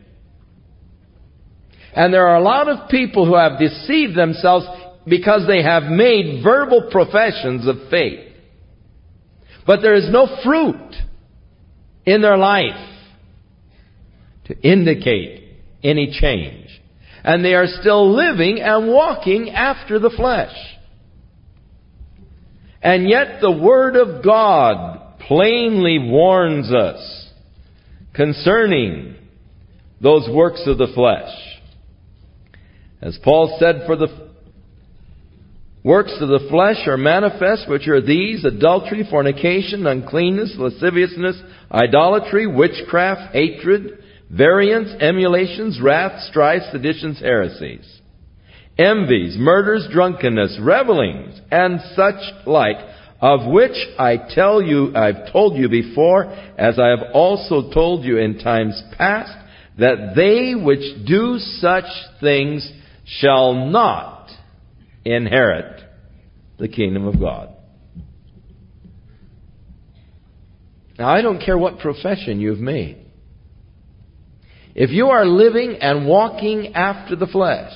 And there are a lot of people who have deceived themselves because they have made verbal professions of faith. But there is no fruit in their life to indicate any change. And they are still living and walking after the flesh. And yet the Word of God plainly warns us concerning those works of the flesh. As Paul said, for the works of the flesh are manifest, which are these: adultery, fornication, uncleanness, lasciviousness, idolatry, witchcraft, hatred, variance, emulations, wrath, strife, seditions, heresies, envies, murders, drunkenness, revelings, and such like, of which I tell you, I've told you before, as I have also told you in times past, that they which do such things shall not inherit the kingdom of God. Now, I don't care what profession you've made. If you are living and walking after the flesh,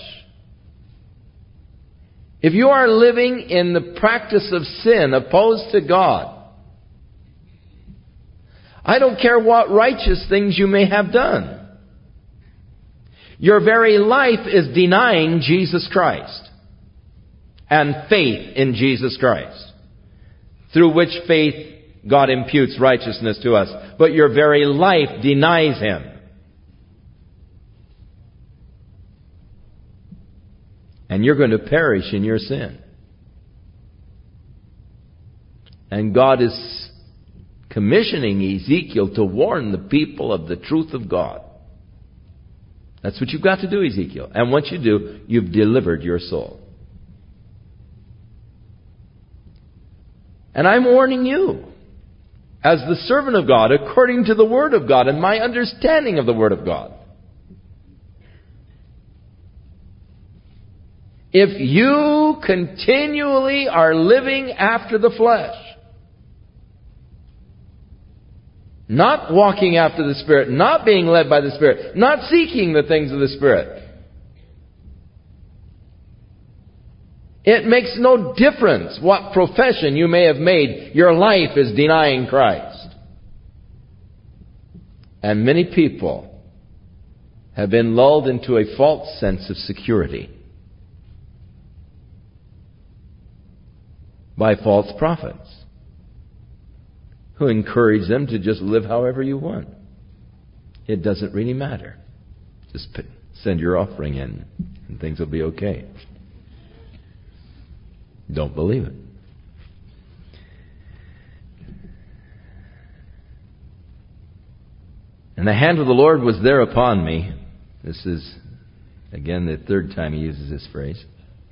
if you are living in the practice of sin opposed to God, I don't care what righteous things you may have done. Your very life is denying Jesus Christ and faith in Jesus Christ, through which faith God imputes righteousness to us. But your very life denies Him. And you're going to perish in your sin. And God is commissioning Ezekiel to warn the people of the truth of God. That's what you've got to do, Ezekiel. And once you do, you've delivered your soul. And I'm warning you, as the servant of God, according to the Word of God and my understanding of the Word of God. If you continually are living after the flesh, not walking after the Spirit, not being led by the Spirit, not seeking the things of the Spirit, it makes no difference what profession you may have made. Your life is denying Christ. And many people have been lulled into a false sense of security by false prophets who encourage them to just live however you want. It doesn't really matter. Just send your offering in and things will be okay. Don't believe it. And the hand of the Lord was there upon me. This is, again, the third time he uses this phrase.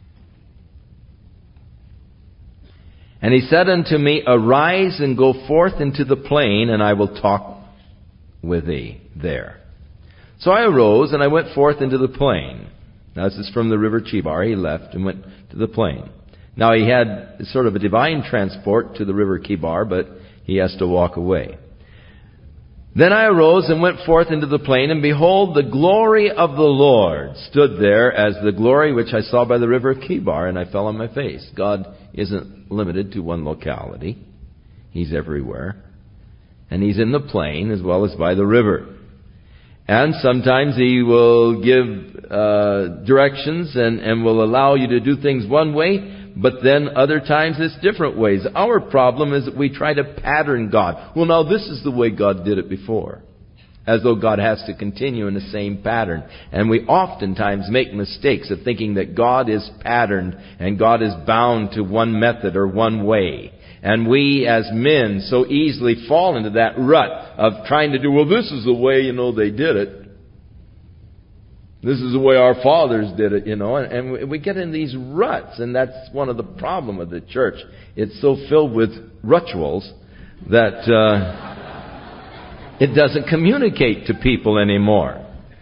And he said unto me, Arise and go forth into the plain, and I will talk with thee there. So I arose, and I went forth into the plain. Now this is from the river Chebar. He left and went to the plain. Now he had sort of a divine transport to the river Chebar, but he has to walk away. Then I arose and went forth into the plain, and behold, the glory of the Lord stood there as the glory which I saw by the river Chebar, and I fell on my face. God isn't limited to one locality. He's everywhere. And He's in the plain as well as by the river. And sometimes He will give uh, directions and, and will allow you to do things one way, but then other times it's different ways. Our problem is that we try to pattern God. Well, now this is the way God did it before. as though God has to continue in the same pattern. And we oftentimes make mistakes of thinking that God is patterned and God is bound to one method or one way. And we as men so easily fall into that rut of trying to do, well, this is the way, you know, they did it. This is the way our fathers did it, you know. And, and we get in these ruts, and that's one of the problems of the church. It's so filled with rituals that uh, it doesn't communicate to people anymore.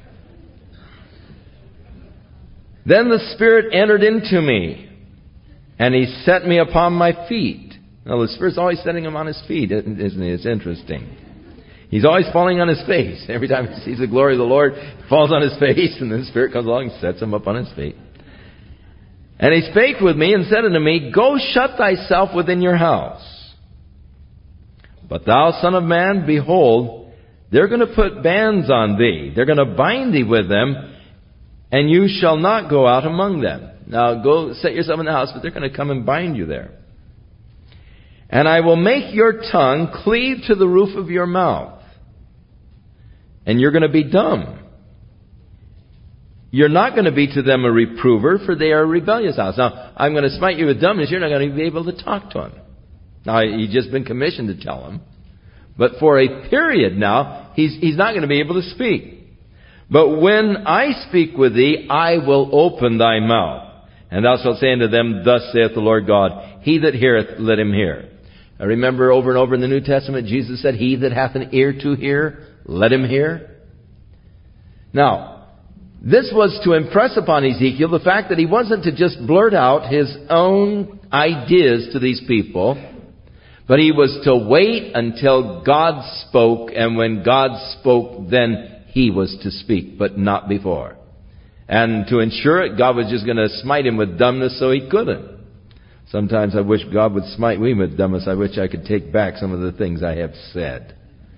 Then the Spirit entered into me, and He set me upon my feet. Now, the Spirit's always setting him on his feet, isn't he? It's interesting. He's always falling on his face. Every time he sees the glory of the Lord, he falls on his face, and then the Spirit comes along and sets him up on his feet. And He spake with me and said unto me, Go shut thyself within your house. But thou, son of man, behold, they're going to put bands on thee. They're going to bind thee with them, and you shall not go out among them. Now go set yourself in the house, but they're going to come and bind you there. And I will make your tongue cleave to the roof of your mouth. And you're going to be dumb. You're not going to be to them a reprover, for they are a rebellious house. Now, I'm going to smite you with dumbness. You're not going to be able to talk to them. Now, you've just been commissioned to tell them. But for a period now, he's, he's not going to be able to speak. But when I speak with thee, I will open thy mouth. And thou shalt say unto them, Thus saith the Lord God, He that heareth, let him hear. I remember over and over in the New Testament, Jesus said, He that hath an ear to hear, let him hear. Now, this was to impress upon Ezekiel the fact that he wasn't to just blurt out his own ideas to these people, but he was to wait until God spoke, and when God spoke, then he was to speak, but not before. And to ensure it, God was just going to smite him with dumbness so he couldn't. Sometimes I wish God would smite me with dumbness. I wish I could take back some of the things I have said.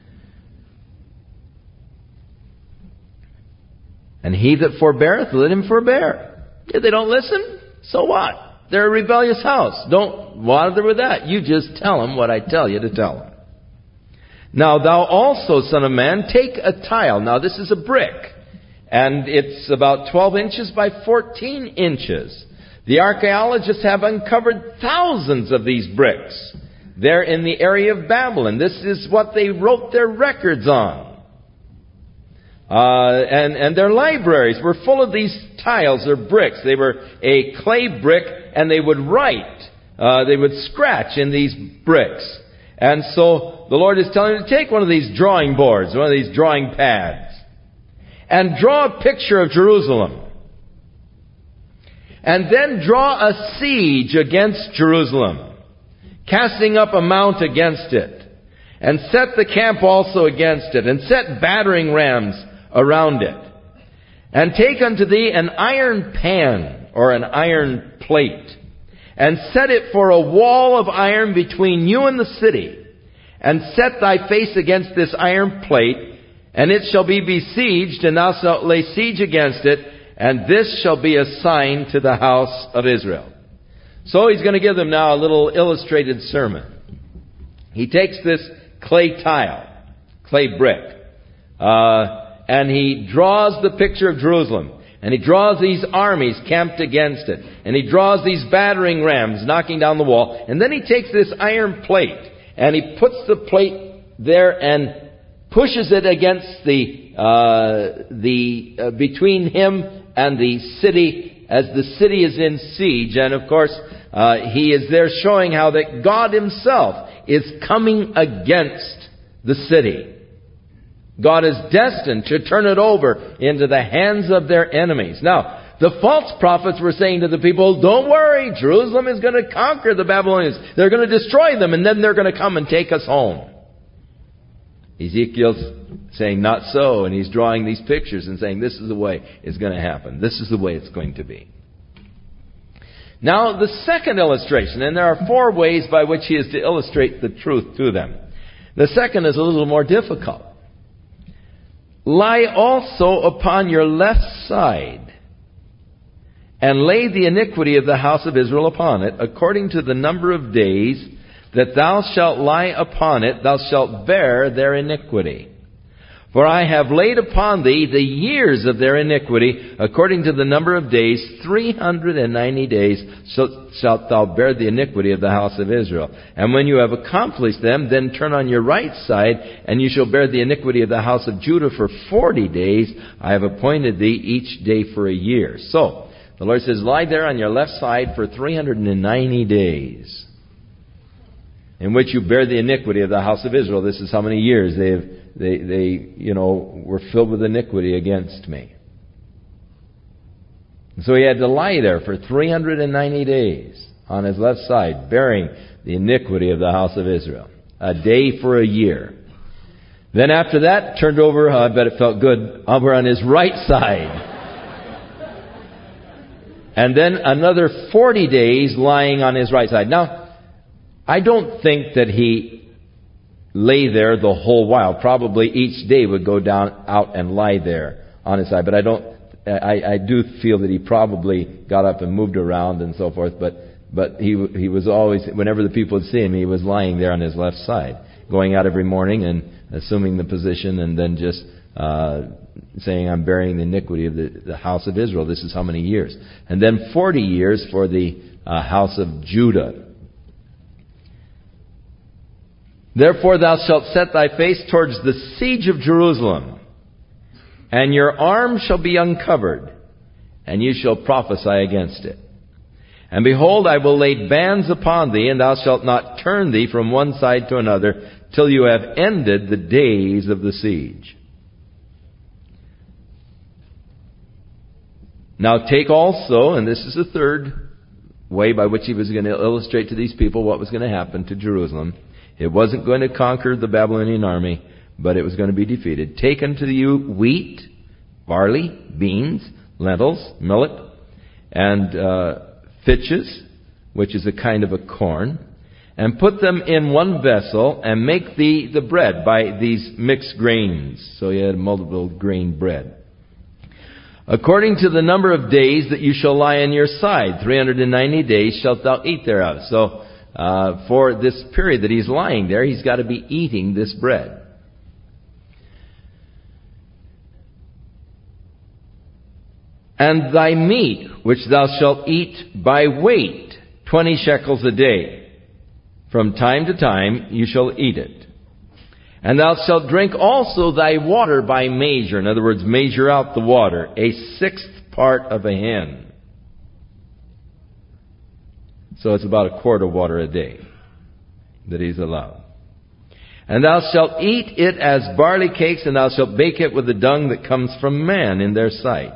And he that forbeareth, let him forbear. If they don't listen, so what? They're a rebellious house. Don't bother with that. You just tell them what I tell you to tell them. Now thou also, son of man, take a tile. Now this is a brick. And it's about twelve inches by fourteen inches. The archaeologists have uncovered thousands of these bricks. They're in the area of Babylon. This is what they wrote their records on. Uh, and, and their libraries were full of these tiles or bricks. They were a clay brick, and they would write. Uh, they would scratch in these bricks. And so the Lord is telling you to take one of these drawing boards, one of these drawing pads, and draw a picture of Jerusalem. And then draw a siege against Jerusalem, casting up a mount against it, and set the camp also against it, and set battering rams around it. And take unto thee an iron pan, or an iron plate, and set it for a wall of iron between you and the city, and set thy face against this iron plate, and it shall be besieged, and thou shalt lay siege against it, and this shall be a sign to the house of Israel. So he's going to give them now a little illustrated sermon. He takes this clay tile, clay brick, uh, and he draws the picture of Jerusalem. And he draws these armies camped against it. And he draws these battering rams knocking down the wall. And then he takes this iron plate, and he puts the plate there and pushes it against the, uh, the, uh, between him and the city, as the city is in siege. And of course, uh, he is there showing how that God himself is coming against the city. God is destined to turn it over into the hands of their enemies. Now, the false prophets were saying to the people, don't worry, Jerusalem is going to conquer the Babylonians. They're going to destroy them, and then they're going to come and take us home. Ezekiel's saying, not so, and he's drawing these pictures and saying, this is the way it's going to happen. This is the way it's going to be. Now, the second illustration, and there are four ways by which he is to illustrate the truth to them. The second is a little more difficult. Lie also upon your left side, and lay the iniquity of the house of Israel upon it, according to the number of days that thou shalt lie upon it, thou shalt bear their iniquity. For I have laid upon thee the years of their iniquity, according to the number of days, three hundred and ninety days so shalt thou bear the iniquity of the house of Israel. And when you have accomplished them, then turn on your right side, and you shall bear the iniquity of the house of Judah for forty days. I have appointed thee each day for a year. So, the Lord says, lie there on your left side for three hundred and ninety days, in which you bear the iniquity of the house of Israel. This is how many years they have They, they, you know, were filled with iniquity against me. And so he had to lie there for three hundred ninety days on his left side, bearing the iniquity of the house of Israel. A day for a year. Then after that, turned over, oh, I bet it felt good, over on his right side. And then another forty days lying on his right side. Now, I don't think that he lay there the whole while. Probably each day would go down out and lie there on his side. But I don't. I, I do feel that he probably got up and moved around and so forth. But but he he was always, whenever the people would see him, he was lying there on his left side, going out every morning and assuming the position, and then just uh, saying, "I'm bearing the iniquity of the, the house of Israel." This is how many years, and then forty years for the uh, house of Judah. Therefore thou shalt set thy face towards the siege of Jerusalem, and your arm shall be uncovered, and you shall prophesy against it. And behold, I will lay bands upon thee, and thou shalt not turn thee from one side to another, till you have ended the days of the siege. Now take also, and this is the third way by which he was going to illustrate to these people what was going to happen to Jerusalem. It wasn't going to conquer the Babylonian army, but it was going to be defeated. Take unto you wheat, barley, beans, lentils, millet, and uh, fitches, which is a kind of a corn, and put them in one vessel, and make thee the bread by these mixed grains. So you had multiple grain bread. According to the number of days that you shall lie on your side, three hundred ninety days shalt thou eat thereof. So, Uh, for this period that he's lying there, he's got to be eating this bread. And thy meat, which thou shalt eat by weight, twenty shekels a day. From time to time you shall eat it. And thou shalt drink also thy water by measure. In other words, measure out the water, a sixth part of a hin. So it's about a quart of water a day that he's allowed. And thou shalt eat it as barley cakes, and thou shalt bake it with the dung that comes from man in their sight.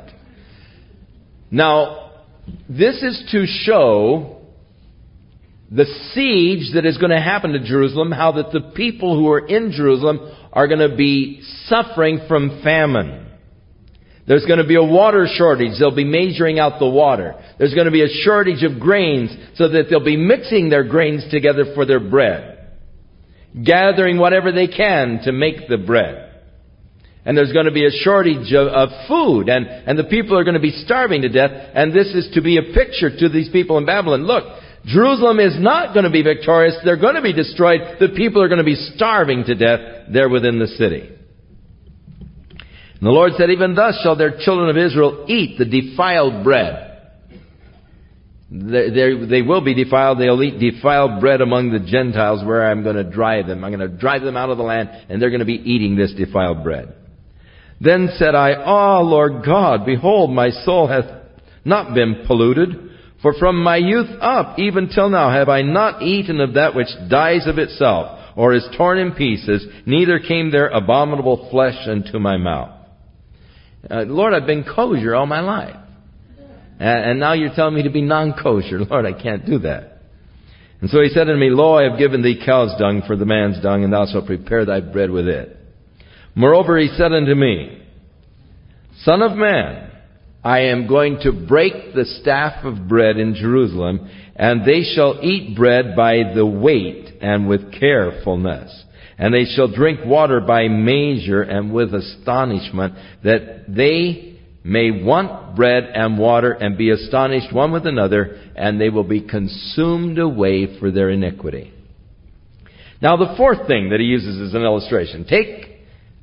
Now, this is to show the siege that is going to happen to Jerusalem, how that the people who are in Jerusalem are going to be suffering from famine. There's going to be a water shortage. They'll be measuring out the water. There's going to be a shortage of grains, so that they'll be mixing their grains together for their bread, gathering whatever they can to make the bread. And there's going to be a shortage of, of food, and, and the people are going to be starving to death. And this is to be a picture to these people in Babylon. Look, Jerusalem is not going to be victorious. They're going to be destroyed. The people are going to be starving to death there within the city. And the Lord said, even thus shall their children of Israel eat the defiled bread. They, they, they will be defiled. They'll eat defiled bread among the Gentiles, where I'm going to drive them. I'm going to drive them out of the land, and they're going to be eating this defiled bread. Then said I, Ah, Lord God, behold, my soul hath not been polluted, for from my youth up, even till now, have I not eaten of that which dies of itself, or is torn in pieces, neither came there abominable flesh into my mouth. Uh, Lord, I've been kosher all my life. And, and now you're telling me to be non-kosher. Lord, I can't do that. And so he said unto me, Lo, I have given thee cow's dung for the man's dung, and thou shalt prepare thy bread with it. Moreover, he said unto me, Son of man, I am going to break the staff of bread in Jerusalem, and they shall eat bread by the weight and with carefulness. And they shall drink water by measure and with astonishment, that they may want bread and water and be astonished one with another, and they will be consumed away for their iniquity. Now the fourth thing that he uses as an illustration. Take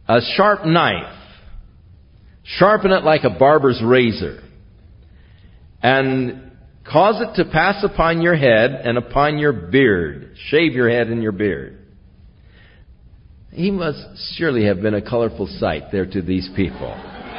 a sharp knife. Sharpen it like a barber's razor. And cause it to pass upon your head and upon your beard. Shave your head and your beard. He must surely have been a colorful sight there to these people.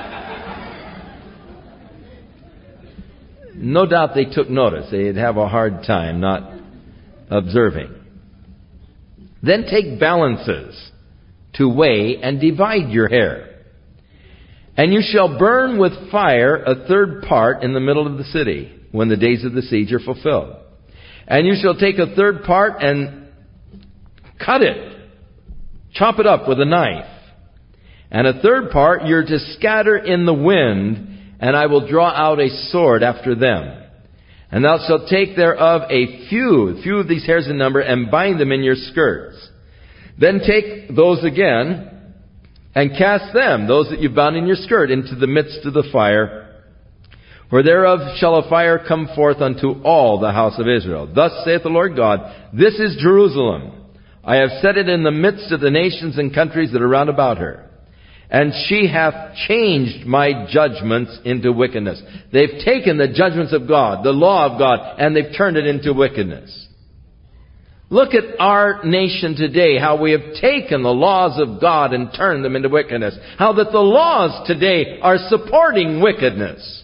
No doubt they took notice. They'd have a hard time not observing. Then take balances to weigh and divide your hair. And you shall burn with fire a third part in the middle of the city, when the days of the siege are fulfilled. And you shall take a third part and cut it, chop it up with a knife. And a third part you're to scatter in the wind, and I will draw out a sword after them. And thou shalt take thereof a few, few of these hairs in number, and bind them in your skirts. Then take those again, and cast them, those that you've bound in your skirt, into the midst of the fire. For thereof shall a fire come forth unto all the house of Israel. Thus saith the Lord God, this is Jerusalem. I have set it in the midst of the nations and countries that are round about her. And she hath changed my judgments into wickedness. They've taken the judgments of God, the law of God, and they've turned it into wickedness. Look at our nation today, how we have taken the laws of God and turned them into wickedness. How that the laws today are supporting wickedness.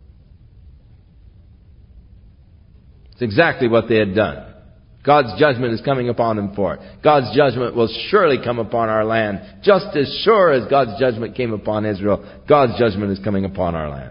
It's exactly what they had done. God's judgment is coming upon them for it. God's judgment will surely come upon our land. Just as sure as God's judgment came upon Israel, God's judgment is coming upon our land.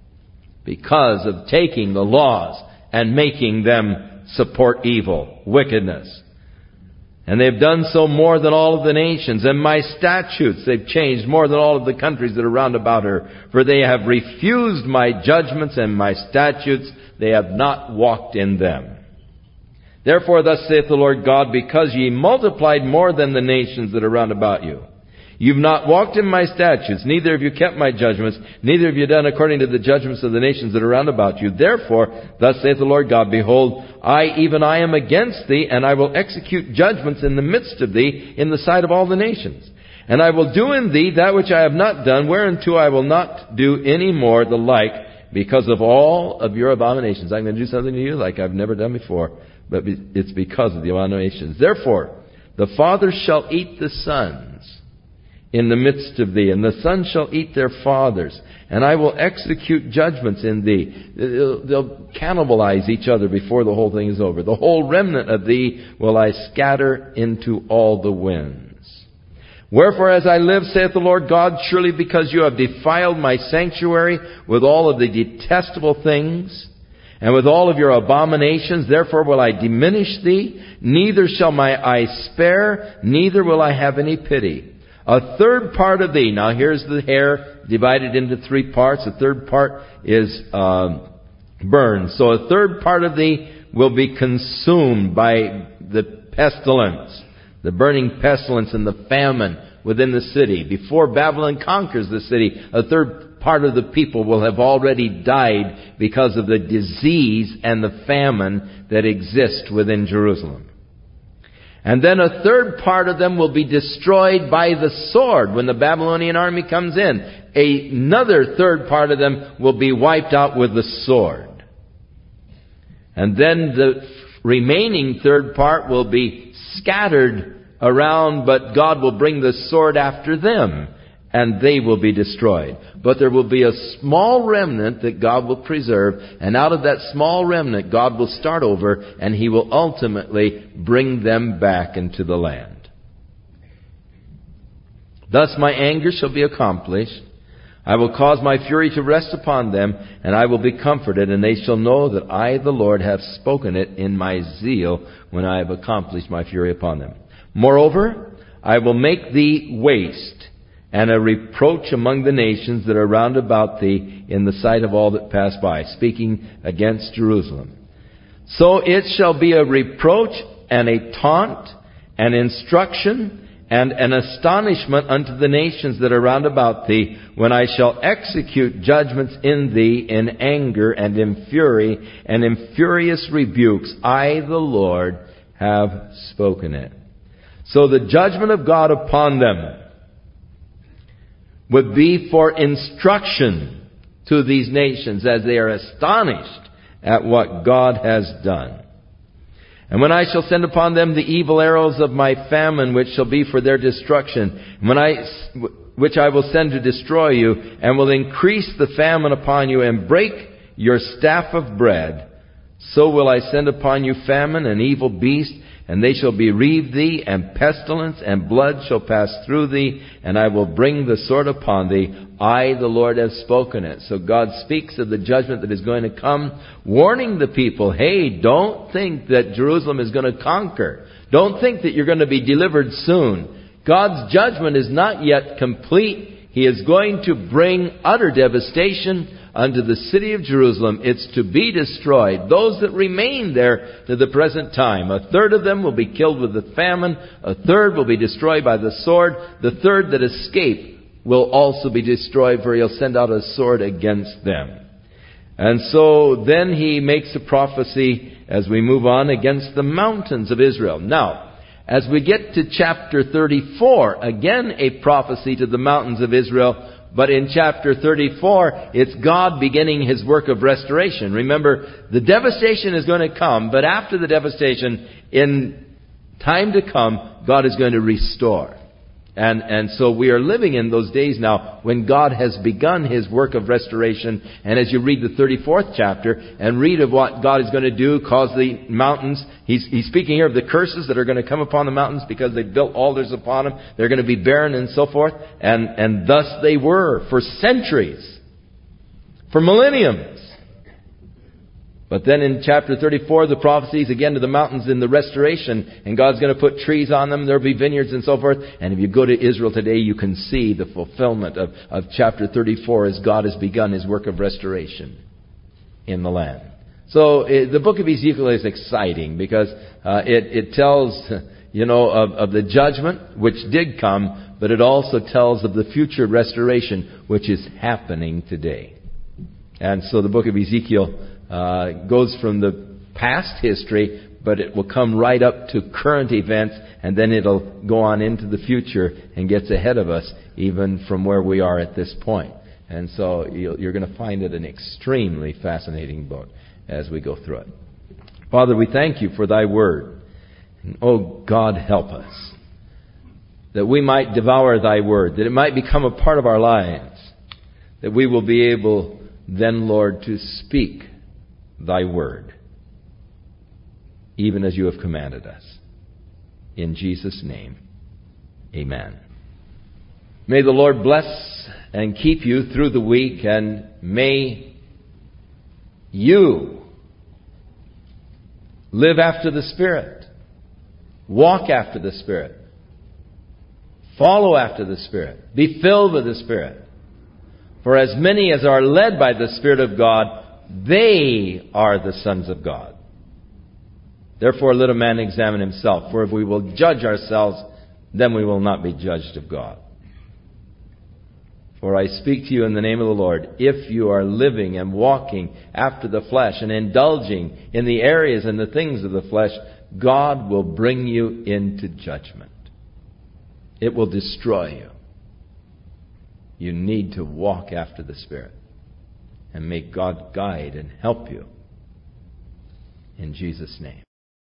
Because of taking the laws and making them support evil, wickedness. And they've done so more than all of the nations. And my statutes they've changed more than all of the countries that are round about her. For they have refused my judgments and my statutes. They have not walked in them. Therefore thus saith the Lord God, because ye multiplied more than the nations that are round about you. You've not walked in my statutes, neither have you kept my judgments, neither have you done according to the judgments of the nations that are round about you. Therefore, thus saith the Lord God, behold, I, even I am against thee, and I will execute judgments in the midst of thee in the sight of all the nations. And I will do in thee that which I have not done, whereunto I will not do any more the like, because of all of your abominations. I'm going to do something to you like I've never done before. But it's because of the abominations. Therefore, the fathers shall eat the sons in the midst of thee, and the sons shall eat their fathers. And I will execute judgments in thee. They'll, they'll cannibalize each other before the whole thing is over. The whole remnant of thee will I scatter into all the winds. Wherefore, as I live, saith the Lord God, surely because you have defiled my sanctuary with all of the detestable things, and with all of your abominations, therefore will I diminish thee, neither shall my eye spare, neither will I have any pity. A third part of thee, now here's the hair divided into three parts, a third part is uh, burned. So a third part of thee will be consumed by the pestilence, the burning pestilence and the famine within the city. Before Babylon conquers the city, a third part of the people will have already died because of the disease and the famine that exist within Jerusalem. And then a third part of them will be destroyed by the sword when the Babylonian army comes in. Another third part of them will be wiped out with the sword. And then the remaining third part will be scattered around, but God will bring the sword after them, and they will be destroyed. But there will be a small remnant that God will preserve, and out of that small remnant, God will start over, and He will ultimately bring them back into the land. Thus my anger shall be accomplished. I will cause my fury to rest upon them, and I will be comforted, and they shall know that I, the Lord, have spoken it in my zeal when I have accomplished my fury upon them. Moreover, I will make thee waste, and a reproach among the nations that are round about thee in the sight of all that pass by, speaking against Jerusalem. So it shall be a reproach and a taunt, an instruction, and an astonishment unto the nations that are round about thee, when I shall execute judgments in thee in anger and in fury and in furious rebukes. I, the Lord, have spoken it. So the judgment of God upon them would be for instruction to these nations as they are astonished at what God has done. And when I shall send upon them the evil arrows of my famine, which shall be for their destruction, when I, which I will send to destroy you, and will increase the famine upon you, and break your staff of bread, so will I send upon you famine and evil beast, and they shall bereave thee, and pestilence and blood shall pass through thee, and I will bring the sword upon thee. I, the Lord, have spoken it. So God speaks of the judgment that is going to come, warning the people, hey, don't think that Jerusalem is going to conquer. Don't think that you're going to be delivered soon. God's judgment is not yet complete. He is going to bring utter devastation unto the city of Jerusalem. It's to be destroyed. Those that remain there to the present time. A third of them will be killed with the famine. A third will be destroyed by the sword. The third that escape will also be destroyed, for he'll send out a sword against them. And so then he makes a prophecy as we move on against the mountains of Israel. Now, as we get to chapter thirty-four, again a prophecy to the mountains of Israel. But in chapter thirty-four, it's God beginning His work of restoration. Remember, the devastation is going to come, but after the devastation, in time to come, God is going to restore. And, and so we are living in those days now when God has begun His work of restoration. And as you read the thirty-fourth chapter and read of what God is going to do, cause the mountains, He's, he's speaking here of the curses that are going to come upon the mountains because they built altars upon them. They're going to be barren and so forth. And, and thus they were for centuries, for millenniums. But then in chapter thirty-four, the prophecies again to the mountains in the restoration. And God's going to put trees on them. There will be vineyards and so forth. And if you go to Israel today, you can see the fulfillment of, of chapter thirty-four as God has begun His work of restoration in the land. So uh, the book of Ezekiel is exciting because uh, it, it tells, you know, of, of the judgment which did come, but it also tells of the future restoration which is happening today. And so the book of Ezekiel Uh, goes from the past history, but it will come right up to current events, and then it'll go on into the future and gets ahead of us, even from where we are at this point. And so you'll, you're going to find it an extremely fascinating book as we go through it. Father, we thank You for Thy Word. And, oh, God, help us that we might devour Thy Word, that it might become a part of our lives, that we will be able then, Lord, to speak Thy Word, even as You have commanded us. In Jesus' name, amen. May the Lord bless and keep you through the week, and may you live after the Spirit, walk after the Spirit, follow after the Spirit, be filled with the Spirit. For as many as are led by the Spirit of God, they are the sons of God. Therefore let a man examine himself, for if we will judge ourselves, then we will not be judged of God. For I speak to you in the name of the Lord, if you are living and walking after the flesh and indulging in the areas and the things of the flesh, God will bring you into judgment. It will destroy you. You need to walk after the Spirit. And may God guide and help you. In Jesus' name.